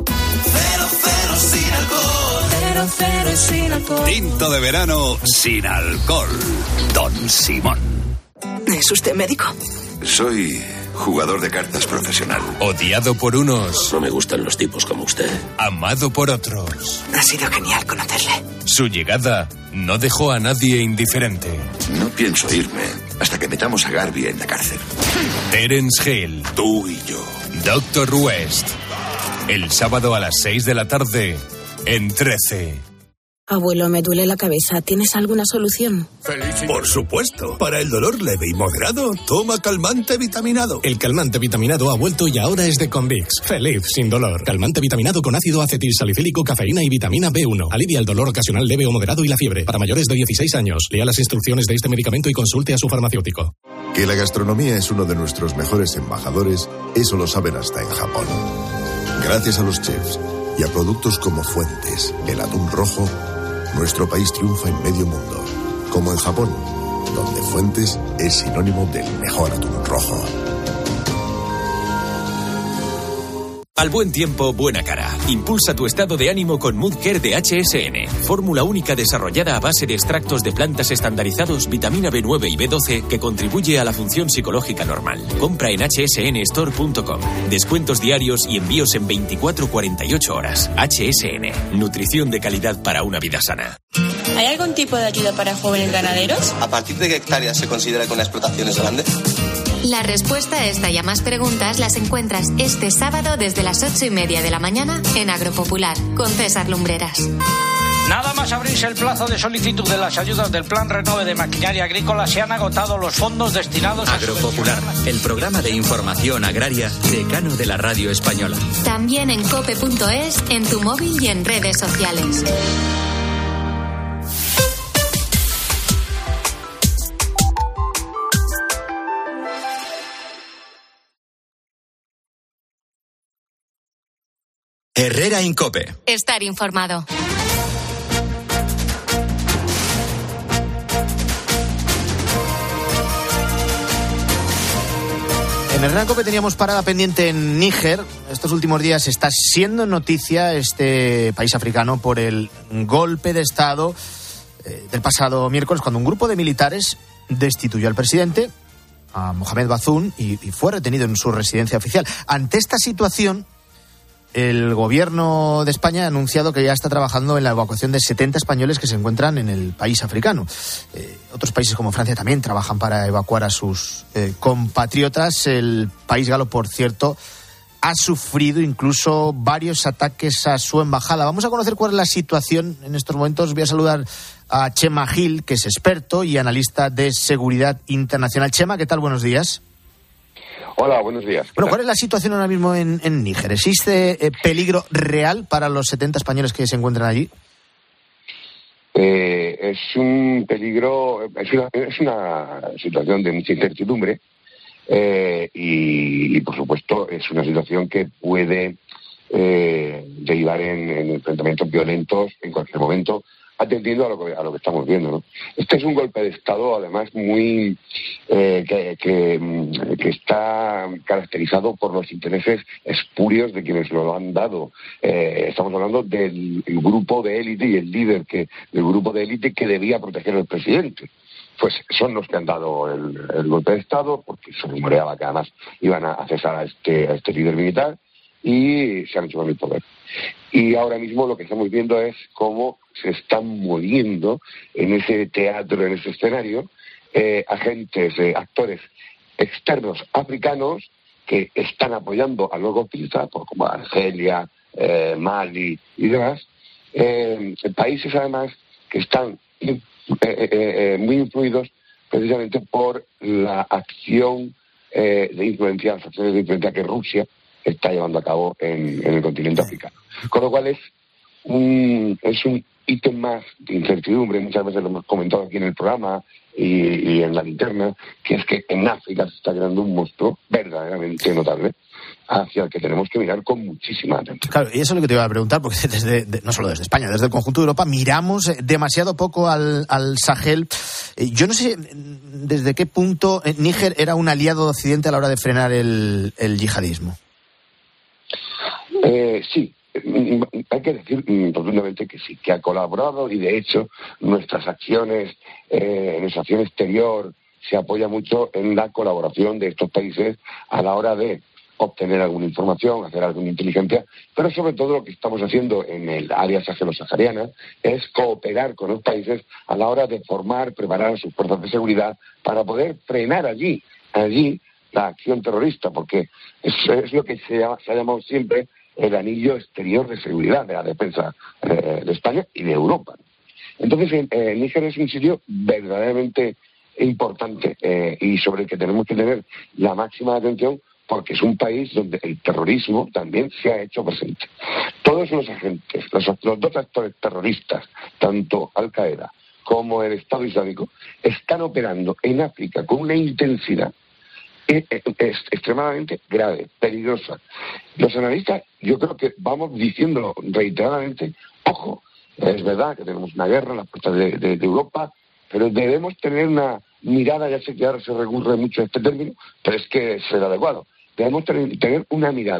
0,0 sin alcohol. 0,0 sin alcohol. Tinto de verano sin alcohol. Don Simón. ¿Es usted médico? Soy jugador de cartas profesional. Odiado por unos. No me gustan los tipos como usted. Amado por otros. Ha sido genial conocerle. Su llegada no dejó a nadie indiferente. No pienso irme hasta que metamos a Garvey en la cárcel. Terence Hill. Tú y yo. Dr. West. El sábado a las 6 de la tarde en 13. Abuelo, me duele la cabeza. ¿Tienes alguna solución? Por supuesto. Para el dolor leve y moderado, toma calmante vitaminado. El calmante vitaminado ha vuelto y ahora es de Convix. Feliz, sin dolor. Calmante vitaminado con ácido acetilsalicílico, cafeína y vitamina B1. Alivia el dolor ocasional leve o moderado y la fiebre. Para mayores de 16 años. Lea las instrucciones de este medicamento y consulte a su farmacéutico. Que la gastronomía es uno de nuestros mejores embajadores, eso lo saben hasta en Japón. Gracias a los chefs y a productos como Fuentes, el atún rojo, nuestro país triunfa en medio mundo, como en Japón, donde Fuentes es sinónimo del mejor atún rojo. Al buen tiempo, buena cara. Impulsa tu estado de ánimo con Mood Care de HSN. Fórmula única desarrollada a base de extractos de plantas estandarizados, vitamina B9 y B12 que contribuye a la función psicológica normal. Compra en hsnstore.com. Descuentos diarios y envíos en 24-48 horas. HSN. Nutrición de calidad para una vida sana. ¿Hay algún tipo de ayuda para jóvenes ganaderos? ¿A partir de qué hectáreas se considera que una explotación es grande? La respuesta a esta y a más preguntas las encuentras este sábado desde las 8:30 de la mañana en Agropopular con César Lumbreras. Nada más abrirse el plazo de solicitud de las ayudas del Plan Renove de Maquinaria Agrícola, se han agotado los fondos destinados a... Agropopular, el programa de información agraria decano de la radio española. También en cope.es, en tu móvil y en redes sociales. Herrera Incope. Estar informado. En Herrera Incope teníamos parada pendiente en Níger. Estos últimos días está siendo noticia este país africano por el golpe de Estado del pasado miércoles, cuando un grupo de militares destituyó al presidente, a Mohamed Bazoum, y fue retenido en su residencia oficial. Ante esta situación, el gobierno de España ha anunciado que ya está trabajando en la evacuación de 70 españoles que se encuentran en el país africano. Otros países como Francia también trabajan para evacuar a sus compatriotas. El país galo, por cierto, ha sufrido incluso varios ataques a su embajada. Vamos a conocer cuál es la situación en estos momentos. Voy a saludar a Chema Gil, que es experto y analista de seguridad internacional. Chema, ¿qué tal? Buenos días. Hola, buenos días. Bueno, ¿cuál es la situación ahora mismo en Níger? ¿Existe peligro real para los 70 españoles que se encuentran allí? Es un peligro, es una situación de mucha incertidumbre y, por supuesto, es una situación que puede derivar en enfrentamientos violentos en cualquier momento, atendiendo a lo que estamos viendo, ¿no? Este es un golpe de Estado, además, muy que está caracterizado por los intereses espurios de quienes lo han dado. Estamos hablando del grupo de élite y el líder del grupo de élite que debía proteger al presidente. Pues son los que han dado el golpe de Estado, porque se rumoreaba que además iban a cesar a este líder militar, y se han hecho con el poder. Y ahora mismo lo que estamos viendo es cómo se están moviendo en ese teatro, en ese escenario, actores externos africanos que están apoyando a los golpistas, como Argelia, Mali y demás, países además que están muy influidos precisamente por la acción de influencia, las acciones de influencia que Rusia está llevando a cabo en el continente africano. Con lo cual es un ítem más de incertidumbre. Muchas veces lo hemos comentado aquí en el programa y en la linterna, que es que en África se está creando un monstruo verdaderamente notable hacia el que tenemos que mirar con muchísima atención. Claro, y eso es lo que te iba a preguntar, porque no solo desde España, desde el conjunto de Europa miramos demasiado poco al Sahel. Yo no sé desde qué punto Níger era un aliado de Occidente a la hora de frenar el yihadismo. Sí, hay que decir profundamente que sí, que ha colaborado, y de hecho nuestra acción exterior se apoya mucho en la colaboración de estos países a la hora de obtener alguna información, hacer alguna inteligencia, pero sobre todo lo que estamos haciendo en el área sahelo-sahariana es cooperar con los países a la hora de formar, preparar a sus fuerzas de seguridad para poder frenar allí la acción terrorista, porque es lo que se ha llamado siempre el anillo exterior de seguridad de la defensa de España y de Europa. Entonces, Níger es un sitio verdaderamente importante y sobre el que tenemos que tener la máxima atención, porque es un país donde el terrorismo también se ha hecho presente. Todos los agentes, los dos actores terroristas, tanto Al-Qaeda como el Estado Islámico, están operando en África con una intensidad extremadamente grave, peligrosa. Los analistas, yo creo que vamos diciéndolo reiteradamente, ojo, es verdad que tenemos una guerra en las puertas de Europa, pero debemos tener una mirada, ya sé que ahora se recurre mucho a este término, pero es que es el adecuado. Debemos tener una mirada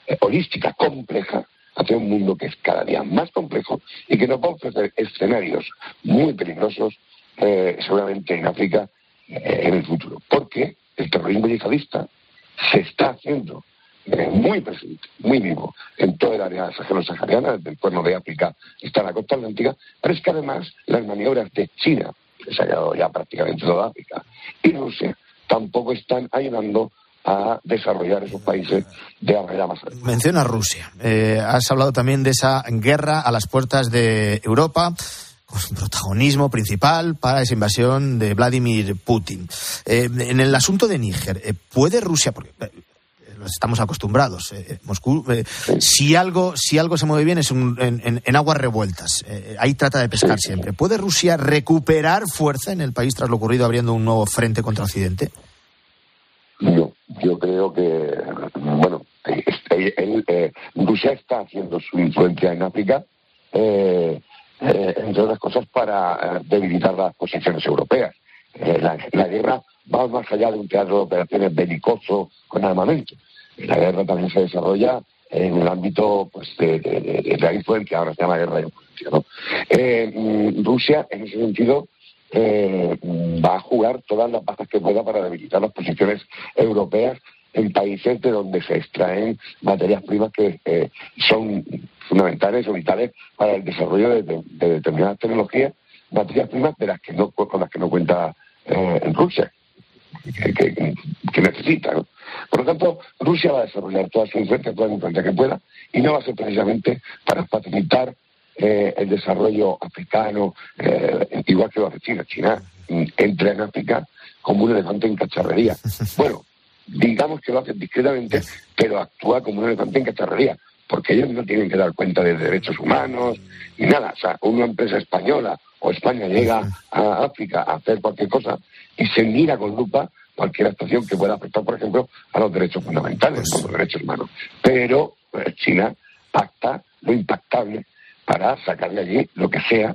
holística, compleja, hacia un mundo que es cada día más complejo y que nos va a ofrecer escenarios muy peligrosos, seguramente en África, en el futuro. Porque el terrorismo yihadista se está haciendo muy presente, muy vivo, en toda el área sahelo-sahariana, desde el Cuerno de África hasta la costa atlántica, pero es que además las maniobras de China, que se ha llevado ya prácticamente toda África, y Rusia, tampoco están ayudando a desarrollar esos países de la manera más alta. Menciona Rusia. Has hablado también de esa guerra a las puertas de Europa, con su protagonismo principal para esa invasión de Vladimir Putin. En el asunto de Níger, ¿puede Rusia, porque estamos acostumbrados, Moscú, si algo se mueve bien es en aguas revueltas, ahí trata de pescar siempre, ¿puede Rusia recuperar fuerza en el país tras lo ocurrido abriendo un nuevo frente contra Occidente? No, yo creo que, bueno, Rusia está haciendo su influencia en África, entre otras cosas para debilitar las posiciones europeas. La guerra va más allá de un teatro de operaciones belicoso con armamento. La guerra también se desarrolla en el ámbito pues de la influencia, ahora se llama guerra de influencia, ¿no? Rusia, en ese sentido, va a jugar todas las bazas que pueda para debilitar las posiciones europeas en países de donde se extraen materias primas que son fundamentales o vitales para el desarrollo de determinadas tecnologías, materias primas con las que no cuenta en Rusia, que necesita, ¿no? Por lo tanto, Rusia va a desarrollar toda su influencia que pueda, y no va a ser precisamente para facilitar el desarrollo africano, igual que lo hace China. China entra en África como un elefante en cacharrería. Bueno, digamos que lo hace discretamente, pero actúa como un elefante en cacharrería, porque ellos no tienen que dar cuenta de derechos humanos ni nada. O sea, una empresa española o España llega a África a hacer cualquier cosa y se mira con lupa cualquier actuación que pueda afectar, por ejemplo, a los derechos fundamentales, como los derechos humanos. Pero China pacta lo impactable para sacar de allí lo que sea,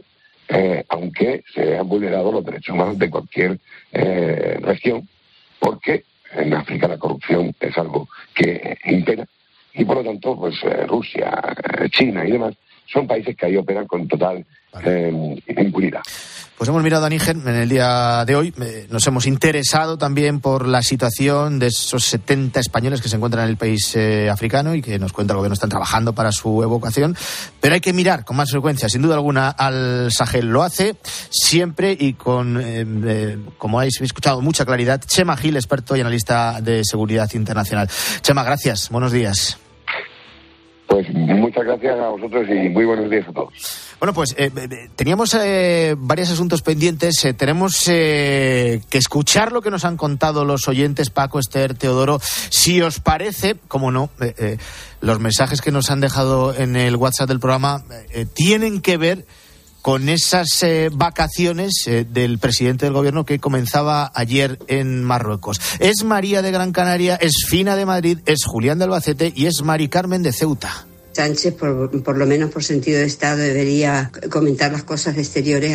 aunque se han vulnerado los derechos humanos de cualquier región, porque en África la corrupción es algo que impera, y por lo tanto, pues Rusia, China y demás son países que ahí operan con total impunidad. Pues hemos mirado a Níger en el día de hoy. Nos hemos interesado también por la situación de esos 70 españoles que se encuentran en el país africano y que nos cuenta el gobierno están trabajando para su evacuación. Pero hay que mirar con más frecuencia, sin duda alguna, al Sahel. Lo hace siempre y con, como habéis escuchado, mucha claridad, Chema Gil, experto y analista de seguridad internacional. Chema, gracias. Buenos días. Pues muchas gracias a vosotros y muy buenos días a todos. Bueno, pues teníamos varios asuntos pendientes. Tenemos que escuchar lo que nos han contado los oyentes, Paco, Esther, Teodoro. Si os parece, como no, los mensajes que nos han dejado en el WhatsApp del programa tienen que ver con esas vacaciones del presidente del gobierno que comenzaba ayer en Marruecos. Es María de Gran Canaria, es Fina de Madrid, es Julián de Albacete y es Mari Carmen de Ceuta. Sánchez, por lo menos por sentido de Estado, debería comentar las cosas exteriores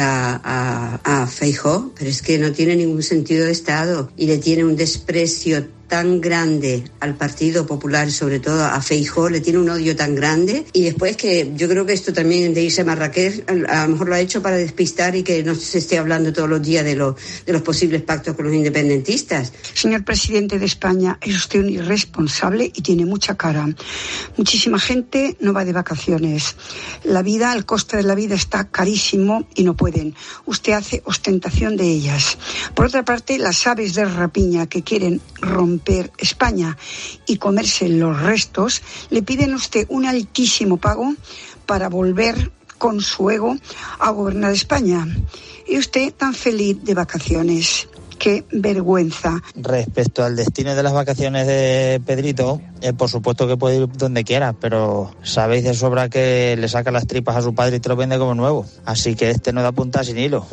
a Feijóo, pero es que no tiene ningún sentido de Estado y le tiene un desprecio tan grande al Partido Popular, sobre todo a Feijóo, le tiene un odio tan grande. Y después que yo creo que esto también de irse a Marrakech a lo mejor lo ha hecho para despistar y que no se esté hablando todos los días de los posibles pactos con los independentistas. Señor presidente de España, es usted un irresponsable y tiene mucha cara. Muchísima gente no va de vacaciones. La vida, el coste de la vida está carísimo y no pueden. Usted hace ostentación de ellas. Por otra parte, las aves de rapiña que quieren romper España y comerse los restos, le piden a usted un altísimo pago para volver con su ego a gobernar España. Y usted tan feliz de vacaciones. ¡Qué vergüenza! Respecto al destino de las vacaciones de Pedrito, por supuesto que puede ir donde quiera, pero sabéis de sobra que le saca las tripas a su padre y te lo vende como nuevo. Así que no da punta sin hilo.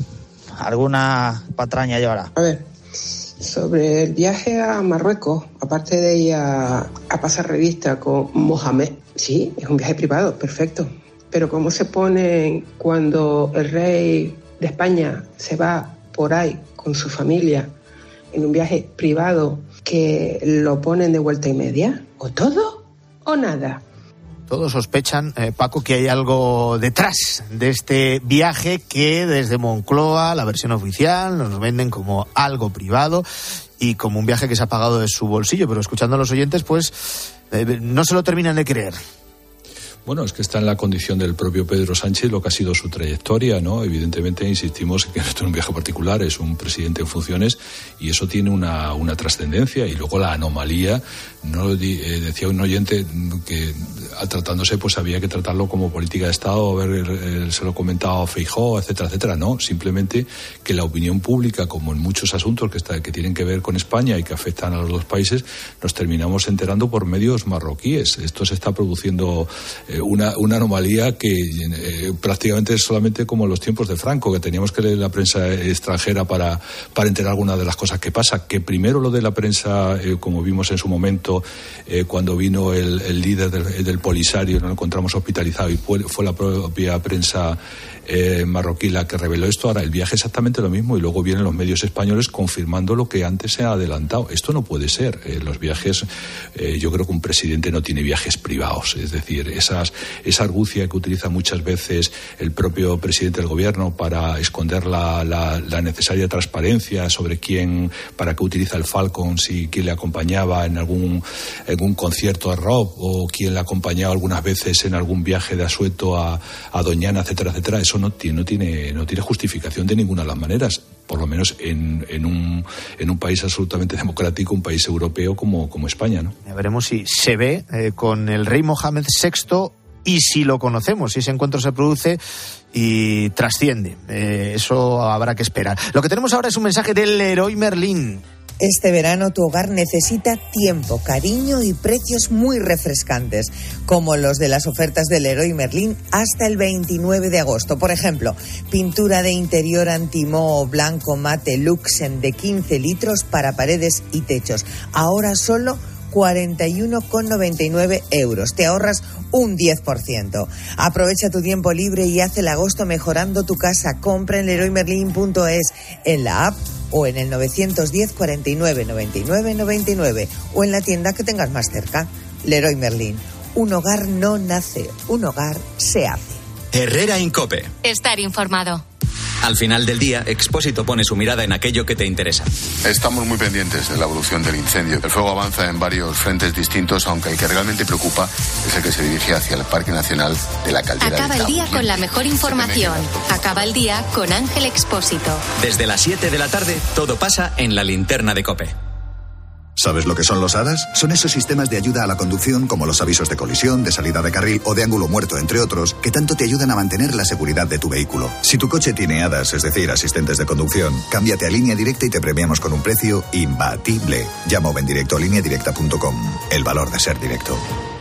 Alguna patraña llevará. A ver, sobre el viaje a Marruecos, aparte de ir a pasar revista con Mohamed, sí, es un viaje privado, perfecto. Pero ¿cómo se ponen cuando el rey de España se va por ahí con su familia en un viaje privado que lo ponen de vuelta y media? ¿O todo o nada. Todos sospechan, Paco, que hay algo detrás de este viaje que desde Moncloa, la versión oficial, nos venden como algo privado y como un viaje que se ha pagado de su bolsillo, pero escuchando a los oyentes, pues no se lo terminan de creer. Bueno, es que está en la condición del propio Pedro Sánchez lo que ha sido su trayectoria, ¿no? Evidentemente, insistimos en que esto es un viaje particular, es un presidente en funciones y eso tiene una trascendencia. Y luego la anomalía, no decía un oyente que tratándose, pues había que tratarlo como política de Estado, se lo comentaba a Feijóo, etcétera, etcétera. No, simplemente que la opinión pública, como en muchos asuntos que tienen que ver con España y que afectan a los dos países, nos terminamos enterando por medios marroquíes. Esto se está produciendo una anomalía que prácticamente es solamente como en los tiempos de Franco, que teníamos que leer la prensa extranjera para enterar algunas de las cosas que pasa. Que primero lo de la prensa, como vimos en su momento, cuando vino el líder del Polisario, nos lo encontramos hospitalizado y fue la propia prensa marroquí la que reveló esto. Ahora el viaje es exactamente lo mismo y luego vienen los medios españoles confirmando lo que antes se ha adelantado. Esto no puede ser. Los viajes, yo creo que un presidente no tiene viajes privados, es decir, esa argucia que utiliza muchas veces el propio presidente del gobierno para esconder la necesaria transparencia sobre para qué utiliza el Falcon, si quién le acompañaba en algún concierto a Rob o quién le acompañaba algunas veces en algún viaje de asueto a Doñana, etcétera, etcétera. Eso no tiene justificación de ninguna de las maneras, por lo menos en un país absolutamente democrático, un país europeo como España, ¿no? Ya veremos si se ve con el rey Mohamed VI y si lo conocemos, si ese encuentro se produce y trasciende. Eso habrá que esperar. Lo que tenemos ahora es un mensaje del Leroy Merlin. Este verano tu hogar necesita tiempo, cariño y precios muy refrescantes, como los de las ofertas del Leroy Merlin hasta el 29 de agosto. Por ejemplo, pintura de interior anti-moho blanco mate Luxen de 15 litros para paredes y techos. Ahora solo 41,99 euros. Te ahorras un 10%. Aprovecha tu tiempo libre y haz el agosto mejorando tu casa. Compra en leroymerlin.es, en la app o en el 910 49 99 99 o en la tienda que tengas más cerca. Leroy Merlin. Un hogar no nace, un hogar se hace. Herrera Incope. Estar informado. Al final del día, Expósito pone su mirada en aquello que te interesa. Estamos muy pendientes de la evolución del incendio. El fuego avanza en varios frentes distintos, aunque el que realmente preocupa es el que se dirige hacia el Parque Nacional de la Caldera. Acaba el día con la mejor información. Acaba el día con Ángel Expósito. Desde las 7 de la tarde, todo pasa en la linterna de COPE. ¿Sabes lo que son los ADAS? Son esos sistemas de ayuda a la conducción como los avisos de colisión, de salida de carril o de ángulo muerto, entre otros, que tanto te ayudan a mantener la seguridad de tu vehículo. Si tu coche tiene ADAS, es decir, asistentes de conducción, cámbiate a Línea Directa y te premiamos con un precio imbatible. Llama o ven directo a lineadirecta.com. El valor de ser directo.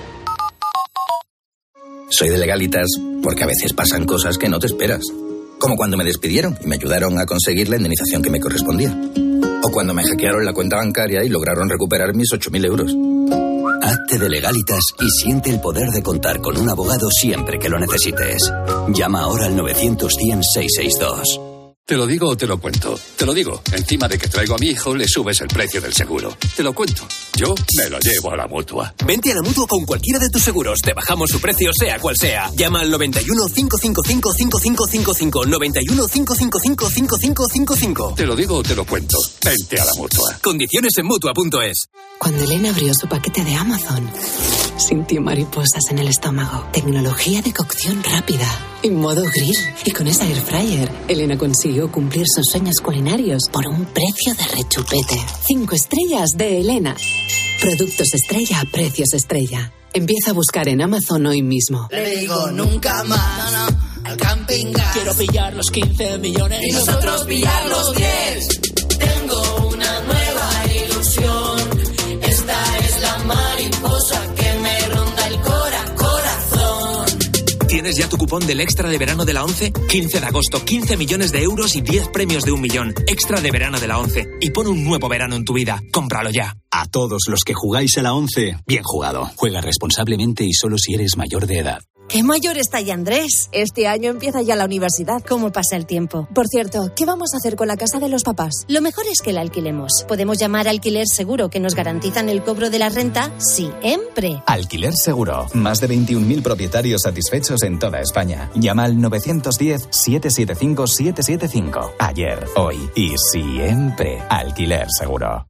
Soy de Legalitas porque a veces pasan cosas que no te esperas. Como cuando me despidieron y me ayudaron a conseguir la indemnización que me correspondía. O cuando me hackearon la cuenta bancaria y lograron recuperar mis 8.000 euros. Hazte de Legalitas y siente el poder de contar con un abogado siempre que lo necesites. Llama ahora al 900-100-662. Te lo digo o te lo cuento. Te lo digo. Encima de que traigo a mi hijo, le subes el precio del seguro. Te lo cuento. Yo me lo llevo a la Mutua. Vente a la Mutua con cualquiera de tus seguros. Te bajamos su precio, sea cual sea. Llama al 91-555-5555. 91-555-5555. Te lo digo o te lo cuento. Vente a la Mutua. Condiciones en Mutua.es. Cuando Elena abrió su paquete de Amazon, sintió mariposas en el estómago. Tecnología de cocción rápida y modo grill. Y con esa air fryer, Elena consiguió cumplir sus sueños culinarios por un precio de rechupete. 5 estrellas de Elena. Productos estrella a precios estrella. Empieza a buscar en Amazon hoy mismo. Le digo nunca más al camping gas. Quiero pillar los 15 millones y nosotros pillar los 10. Tengo una nueva ilusión. Esta es la mariposa que me ronda el corazón. ¿Tienes ya tu cupón del Extra de Verano de la 11? 15 de agosto, 15 millones de euros y 10 premios de 1 millón. Extra de Verano de la 11. Y pon un nuevo verano en tu vida. Cómpralo ya. A todos los que jugáis a la 11, bien jugado. Juega responsablemente y solo si eres mayor de edad. ¡Qué mayor está ya Andrés! Este año empieza ya la universidad. ¿Cómo pasa el tiempo? Por cierto, ¿qué vamos a hacer con la casa de los papás? Lo mejor es que la alquilemos. Podemos llamar a Alquiler Seguro, que nos garantizan el cobro de la renta siempre. Alquiler Seguro. Más de 21.000 propietarios satisfechos en toda España. Llama al 910-775-775. Ayer, hoy y siempre. Alquiler Seguro.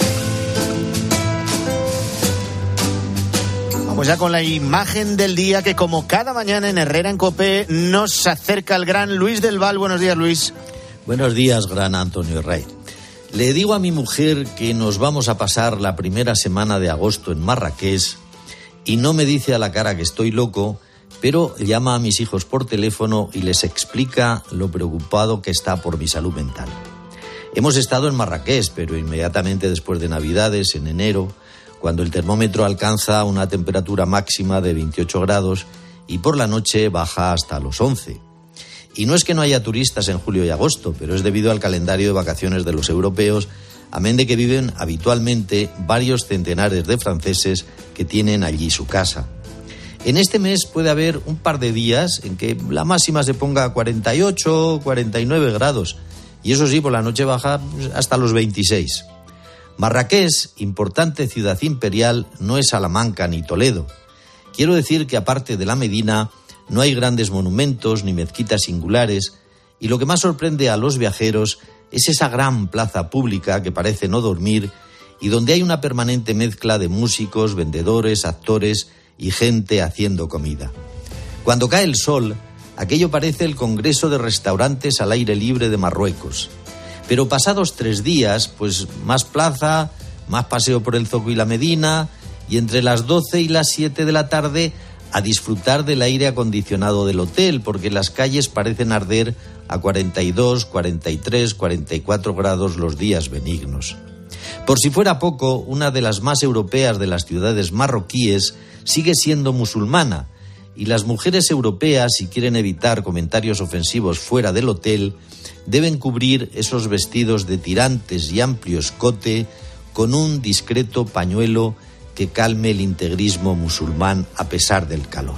Vamos ya con la imagen del día que, como cada mañana en Herrera en COPE, nos acerca el gran Luis del Val. Buenos días, Luis. Buenos días, gran Antonio Rey. Le digo a mi mujer que nos vamos a pasar la primera semana de agosto en Marrakech y no me dice a la cara que estoy loco, pero llama a mis hijos por teléfono y les explica lo preocupado que está por mi salud mental. Hemos estado en Marrakech, pero inmediatamente después de Navidades, en enero, cuando el termómetro alcanza una temperatura máxima de 28 grados y por la noche baja hasta los 11. Y no es que no haya turistas en julio y agosto, pero es debido al calendario de vacaciones de los europeos, amén de que viven habitualmente varios centenares de franceses que tienen allí su casa. En este mes puede haber un par de días en que la máxima se ponga a 48, 49 grados, y eso sí, por la noche baja hasta los 26. Marrakech, importante ciudad imperial, no es Salamanca ni Toledo. Quiero decir que aparte de la Medina, no hay grandes monumentos ni mezquitas singulares, y lo que más sorprende a los viajeros es esa gran plaza pública que parece no dormir y donde hay una permanente mezcla de músicos, vendedores, actores y gente haciendo comida. Cuando cae el sol, aquello parece el Congreso de Restaurantes al aire libre de Marruecos. Pero pasados 3 días, pues más plaza, más paseo por el Zoco y la Medina, y entre las 12 y las 7 de la tarde a disfrutar del aire acondicionado del hotel, porque las calles parecen arder a 42, 43, 44 grados los días benignos. Por si fuera poco, una de las más europeas de las ciudades marroquíes sigue siendo musulmana, y las mujeres europeas, si quieren evitar comentarios ofensivos fuera del hotel, deben cubrir esos vestidos de tirantes y amplio escote con un discreto pañuelo que calme el integrismo musulmán a pesar del calor.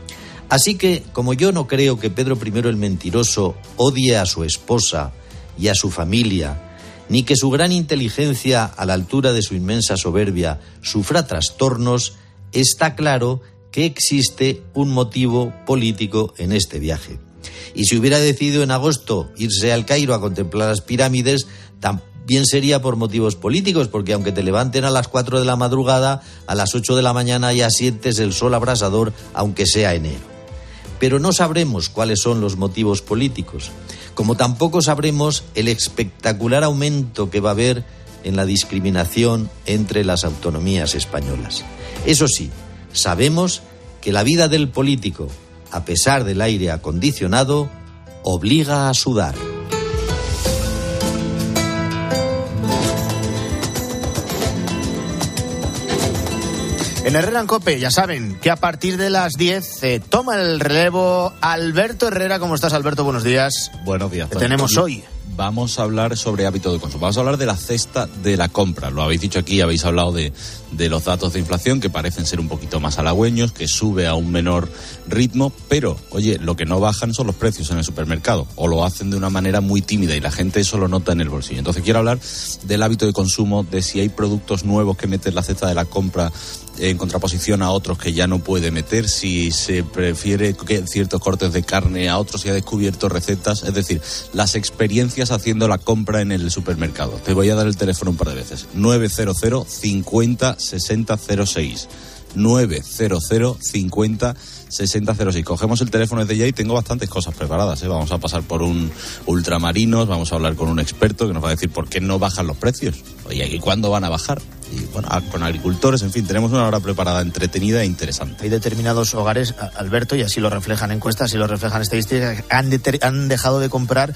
Así que, como yo no creo que Pedro I el Mentiroso odie a su esposa y a su familia, ni que su gran inteligencia, a la altura de su inmensa soberbia, sufra trastornos, está claro que existe un motivo político en este viaje. Y si hubiera decidido en agosto irse al Cairo a contemplar las pirámides, también sería por motivos políticos, porque aunque te levanten a las 4 de la madrugada, a las 8 de la mañana ya sientes el sol abrasador, aunque sea enero. Pero no sabremos cuáles son los motivos políticos, como tampoco sabremos el espectacular aumento que va a haber en la discriminación entre las autonomías españolas. Eso sí, sabemos que la vida del político, a pesar del aire acondicionado, obliga a sudar. En Herrera en COPE, ya saben que a partir de las 10 toma el relevo Alberto Herrera. ¿Cómo estás, Alberto? Buenos días. Buenos días. ¿Qué tenemos hoy? Vamos a hablar sobre hábito de consumo. Vamos a hablar de la cesta de la compra. Lo habéis dicho aquí, habéis hablado de los datos de inflación que parecen ser un poquito más halagüeños, que sube a un menor ritmo, pero, oye, lo que no bajan son los precios en el supermercado, o lo hacen de una manera muy tímida y la gente eso lo nota en el bolsillo. Entonces quiero hablar del hábito de consumo, de si hay productos nuevos que meter en la cesta de la compra en contraposición a otros que ya no puede meter, si se prefiere ciertos cortes de carne a otros, si ha descubierto recetas, es decir, las experiencias haciendo la compra en el supermercado. Te voy a dar el teléfono un par de veces. 900 50 60 06. 900 50 60 06. Cogemos el teléfono desde ya y tengo bastantes cosas preparadas, ¿eh? Vamos a pasar por un ultramarinos, vamos a hablar con un experto que nos va a decir por qué no bajan los precios. Oye, ¿y cuándo van a bajar? Y bueno, con agricultores, en fin, tenemos una hora preparada entretenida e interesante. Hay determinados hogares, Alberto, y así lo reflejan encuestas y lo reflejan estadísticas, han dejado de comprar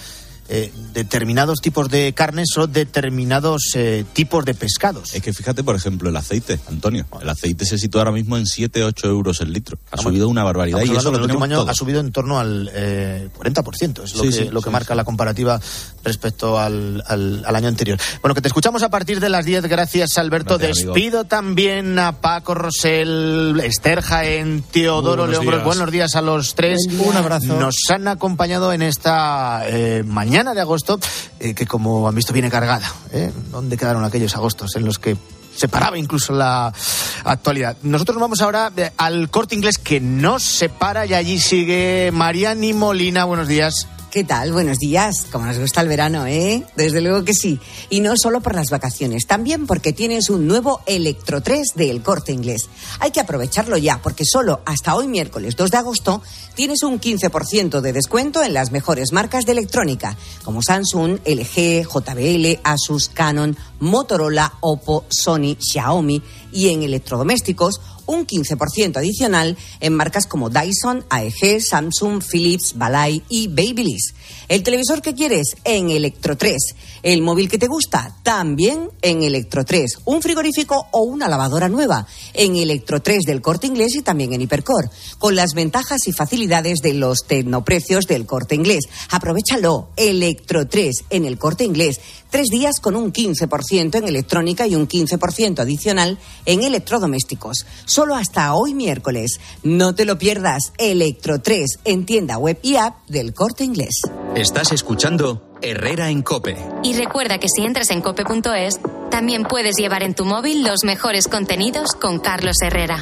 determinados tipos de carnes o determinados tipos de pescados. Es que fíjate, por ejemplo, el aceite, Antonio. El aceite se sitúa ahora mismo en 7-8 euros el litro. Ha subido una barbaridad. Y eso el último año todo. Ha subido en torno al 40%. Es lo que marca la comparativa respecto al año anterior. Bueno, que te escuchamos a partir de las 10. Gracias, Alberto. Despido también a Paco Rosell, Esther Jaén, Teodoro León. Buenos días a los tres. Un abrazo. Nos han acompañado en esta mañana de agosto, que como han visto viene cargada. ¿Dónde quedaron aquellos agostos en los que se paraba incluso la actualidad? Nosotros vamos ahora al Corte Inglés, que no se para, y allí sigue Mariani Molina. Buenos días. ¿Qué tal? Buenos días. Como nos gusta el verano, ¿eh? Desde luego que sí. Y no solo por las vacaciones, también porque tienes un nuevo Electro 3 del Corte Inglés. Hay que aprovecharlo ya, porque solo hasta hoy, miércoles 2 de agosto, tienes un 15% de descuento en las mejores marcas de electrónica, como Samsung, LG, JBL, Asus, Canon, Motorola, Oppo, Sony, Xiaomi, y en electrodomésticos un 15% adicional en marcas como Dyson, AEG, Samsung, Philips, Balay y Babyliss. El televisor que quieres en Electro 3. El móvil que te gusta también en Electro 3. Un frigorífico o una lavadora nueva en Electro 3 del Corte Inglés y también en Hipercor, con las ventajas y facilidades de los tecnoprecios del Corte Inglés. Aprovéchalo. Electro 3 en el Corte Inglés. 3 días con un 15% en electrónica y un 15% adicional en electrodomésticos. Solo hasta hoy miércoles. No te lo pierdas. Electro 3 en tienda web y app del Corte Inglés. Estás escuchando Herrera en COPE. Y recuerda que si entras en cope.es, también puedes llevar en tu móvil los mejores contenidos con Carlos Herrera.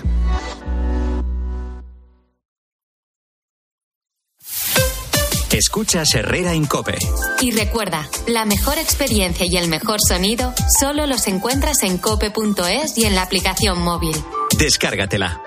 Escuchas Herrera en COPE. Y recuerda, la mejor experiencia y el mejor sonido solo los encuentras en cope.es y en la aplicación móvil. Descárgatela.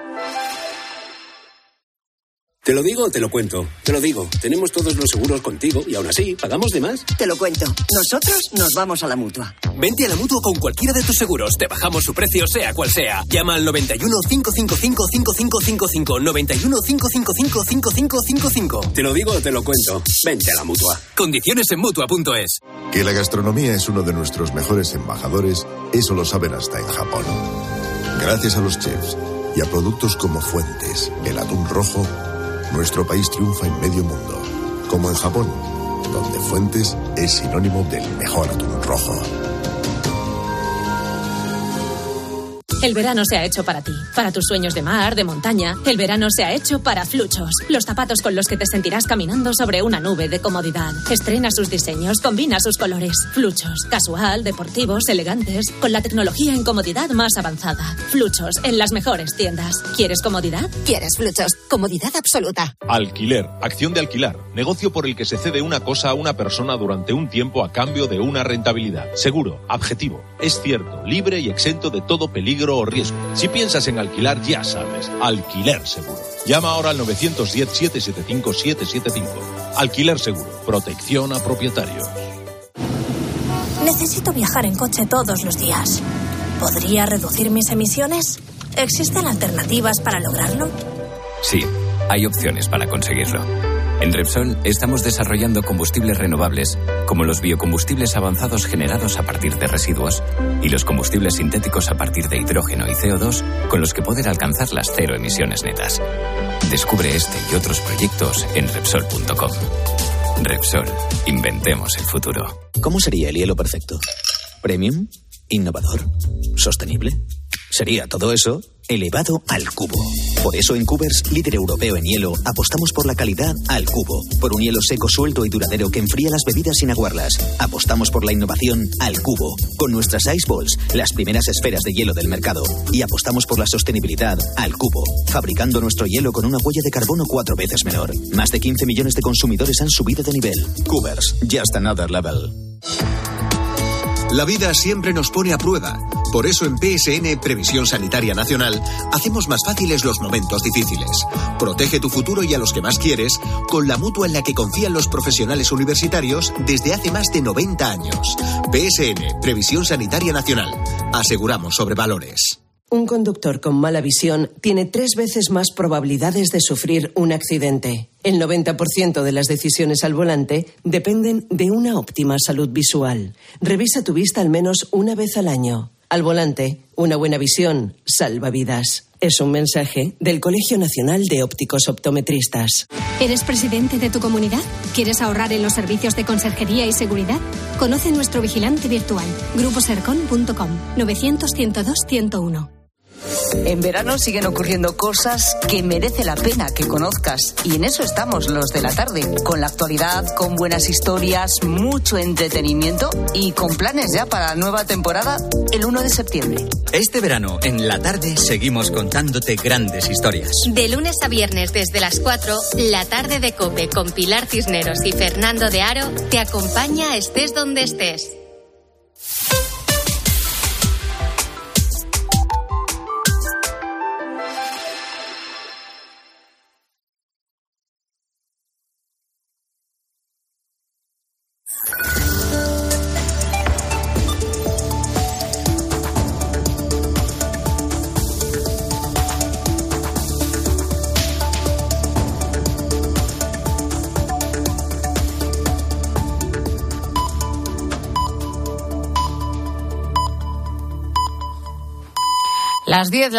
Te lo digo o te lo cuento. Te lo digo. Tenemos todos los seguros contigo y aún así, ¿pagamos de más? Te lo cuento. Nosotros nos vamos a la Mutua. Vente a la Mutua con cualquiera de tus seguros. Te bajamos su precio, sea cual sea. Llama al 91 555 5555. 91 555 5555. Te lo digo o te lo cuento. Vente a la Mutua. Condiciones en Mutua.es. Que la gastronomía es uno de nuestros mejores embajadores, eso lo saben hasta en Japón. Gracias a los chefs y a productos como Fuentes, el atún rojo, nuestro país triunfa en medio mundo, como en Japón, donde Fuentes es sinónimo del mejor atún rojo. El verano se ha hecho para ti, para tus sueños de mar, de montaña. El verano se ha hecho para Fluchos, los zapatos con los que te sentirás caminando sobre una nube de comodidad. Estrena sus diseños, combina sus colores. Fluchos, casual, deportivos, elegantes, con la tecnología en comodidad más avanzada. Fluchos, en las mejores tiendas. ¿Quieres comodidad? ¿Quieres Fluchos? Comodidad absoluta. Alquiler, acción de alquilar, negocio por el que se cede una cosa a una persona durante un tiempo a cambio de una rentabilidad. Seguro, objetivo, es cierto, libre y exento de todo peligro o riesgo. Si piensas en alquilar, ya sabes, Alquiler Seguro. Llama ahora al 910-775-775. Alquiler Seguro, protección a propietarios. Necesito viajar en coche todos los días. ¿Podría reducir mis emisiones? ¿Existen alternativas para lograrlo? Sí, hay opciones para conseguirlo. En Repsol estamos desarrollando combustibles renovables, como los biocombustibles avanzados generados a partir de residuos y los combustibles sintéticos a partir de hidrógeno y CO2, con los que poder alcanzar las cero emisiones netas. Descubre este y otros proyectos en Repsol.com. Repsol, inventemos el futuro. ¿Cómo sería el hielo perfecto? ¿Premium? ¿Innovador? ¿Sostenible? Sería todo eso elevado al cubo. Por eso en Cubers, líder europeo en hielo, apostamos por la calidad al cubo. Por un hielo seco, suelto y duradero que enfría las bebidas sin aguarlas. Apostamos por la innovación al cubo. Con nuestras Ice Balls, las primeras esferas de hielo del mercado. Y apostamos por la sostenibilidad al cubo. Fabricando nuestro hielo con una huella de carbono 4 veces menor. Más de 15 millones de consumidores han subido de nivel. Cubers, just another level. La vida siempre nos pone a prueba. Por eso en PSN Previsión Sanitaria Nacional hacemos más fáciles los momentos difíciles. Protege tu futuro y a los que más quieres con la mutua en la que confían los profesionales universitarios desde hace más de 90 años. PSN Previsión Sanitaria Nacional. Aseguramos sobre valores. Un conductor con mala visión tiene 3 veces más probabilidades de sufrir un accidente. El 90% de las decisiones al volante dependen de una óptima salud visual. Revisa tu vista al menos una vez al año. Al volante, una buena visión salva vidas. Es un mensaje del Colegio Nacional de Ópticos Optometristas. ¿Eres presidente de tu comunidad? ¿Quieres ahorrar en los servicios de conserjería y seguridad? Conoce nuestro vigilante virtual, gruposercon.com, 900-102-101. En verano siguen ocurriendo cosas que merece la pena que conozcas, y en eso estamos los de la tarde, con la actualidad, con buenas historias, mucho entretenimiento y con planes ya para la nueva temporada el 1 de septiembre. Este verano, en la tarde, seguimos contándote grandes historias. De lunes a viernes desde las 4, la tarde de COPE con Pilar Cisneros y Fernando de Aro te acompaña estés donde estés. Las 10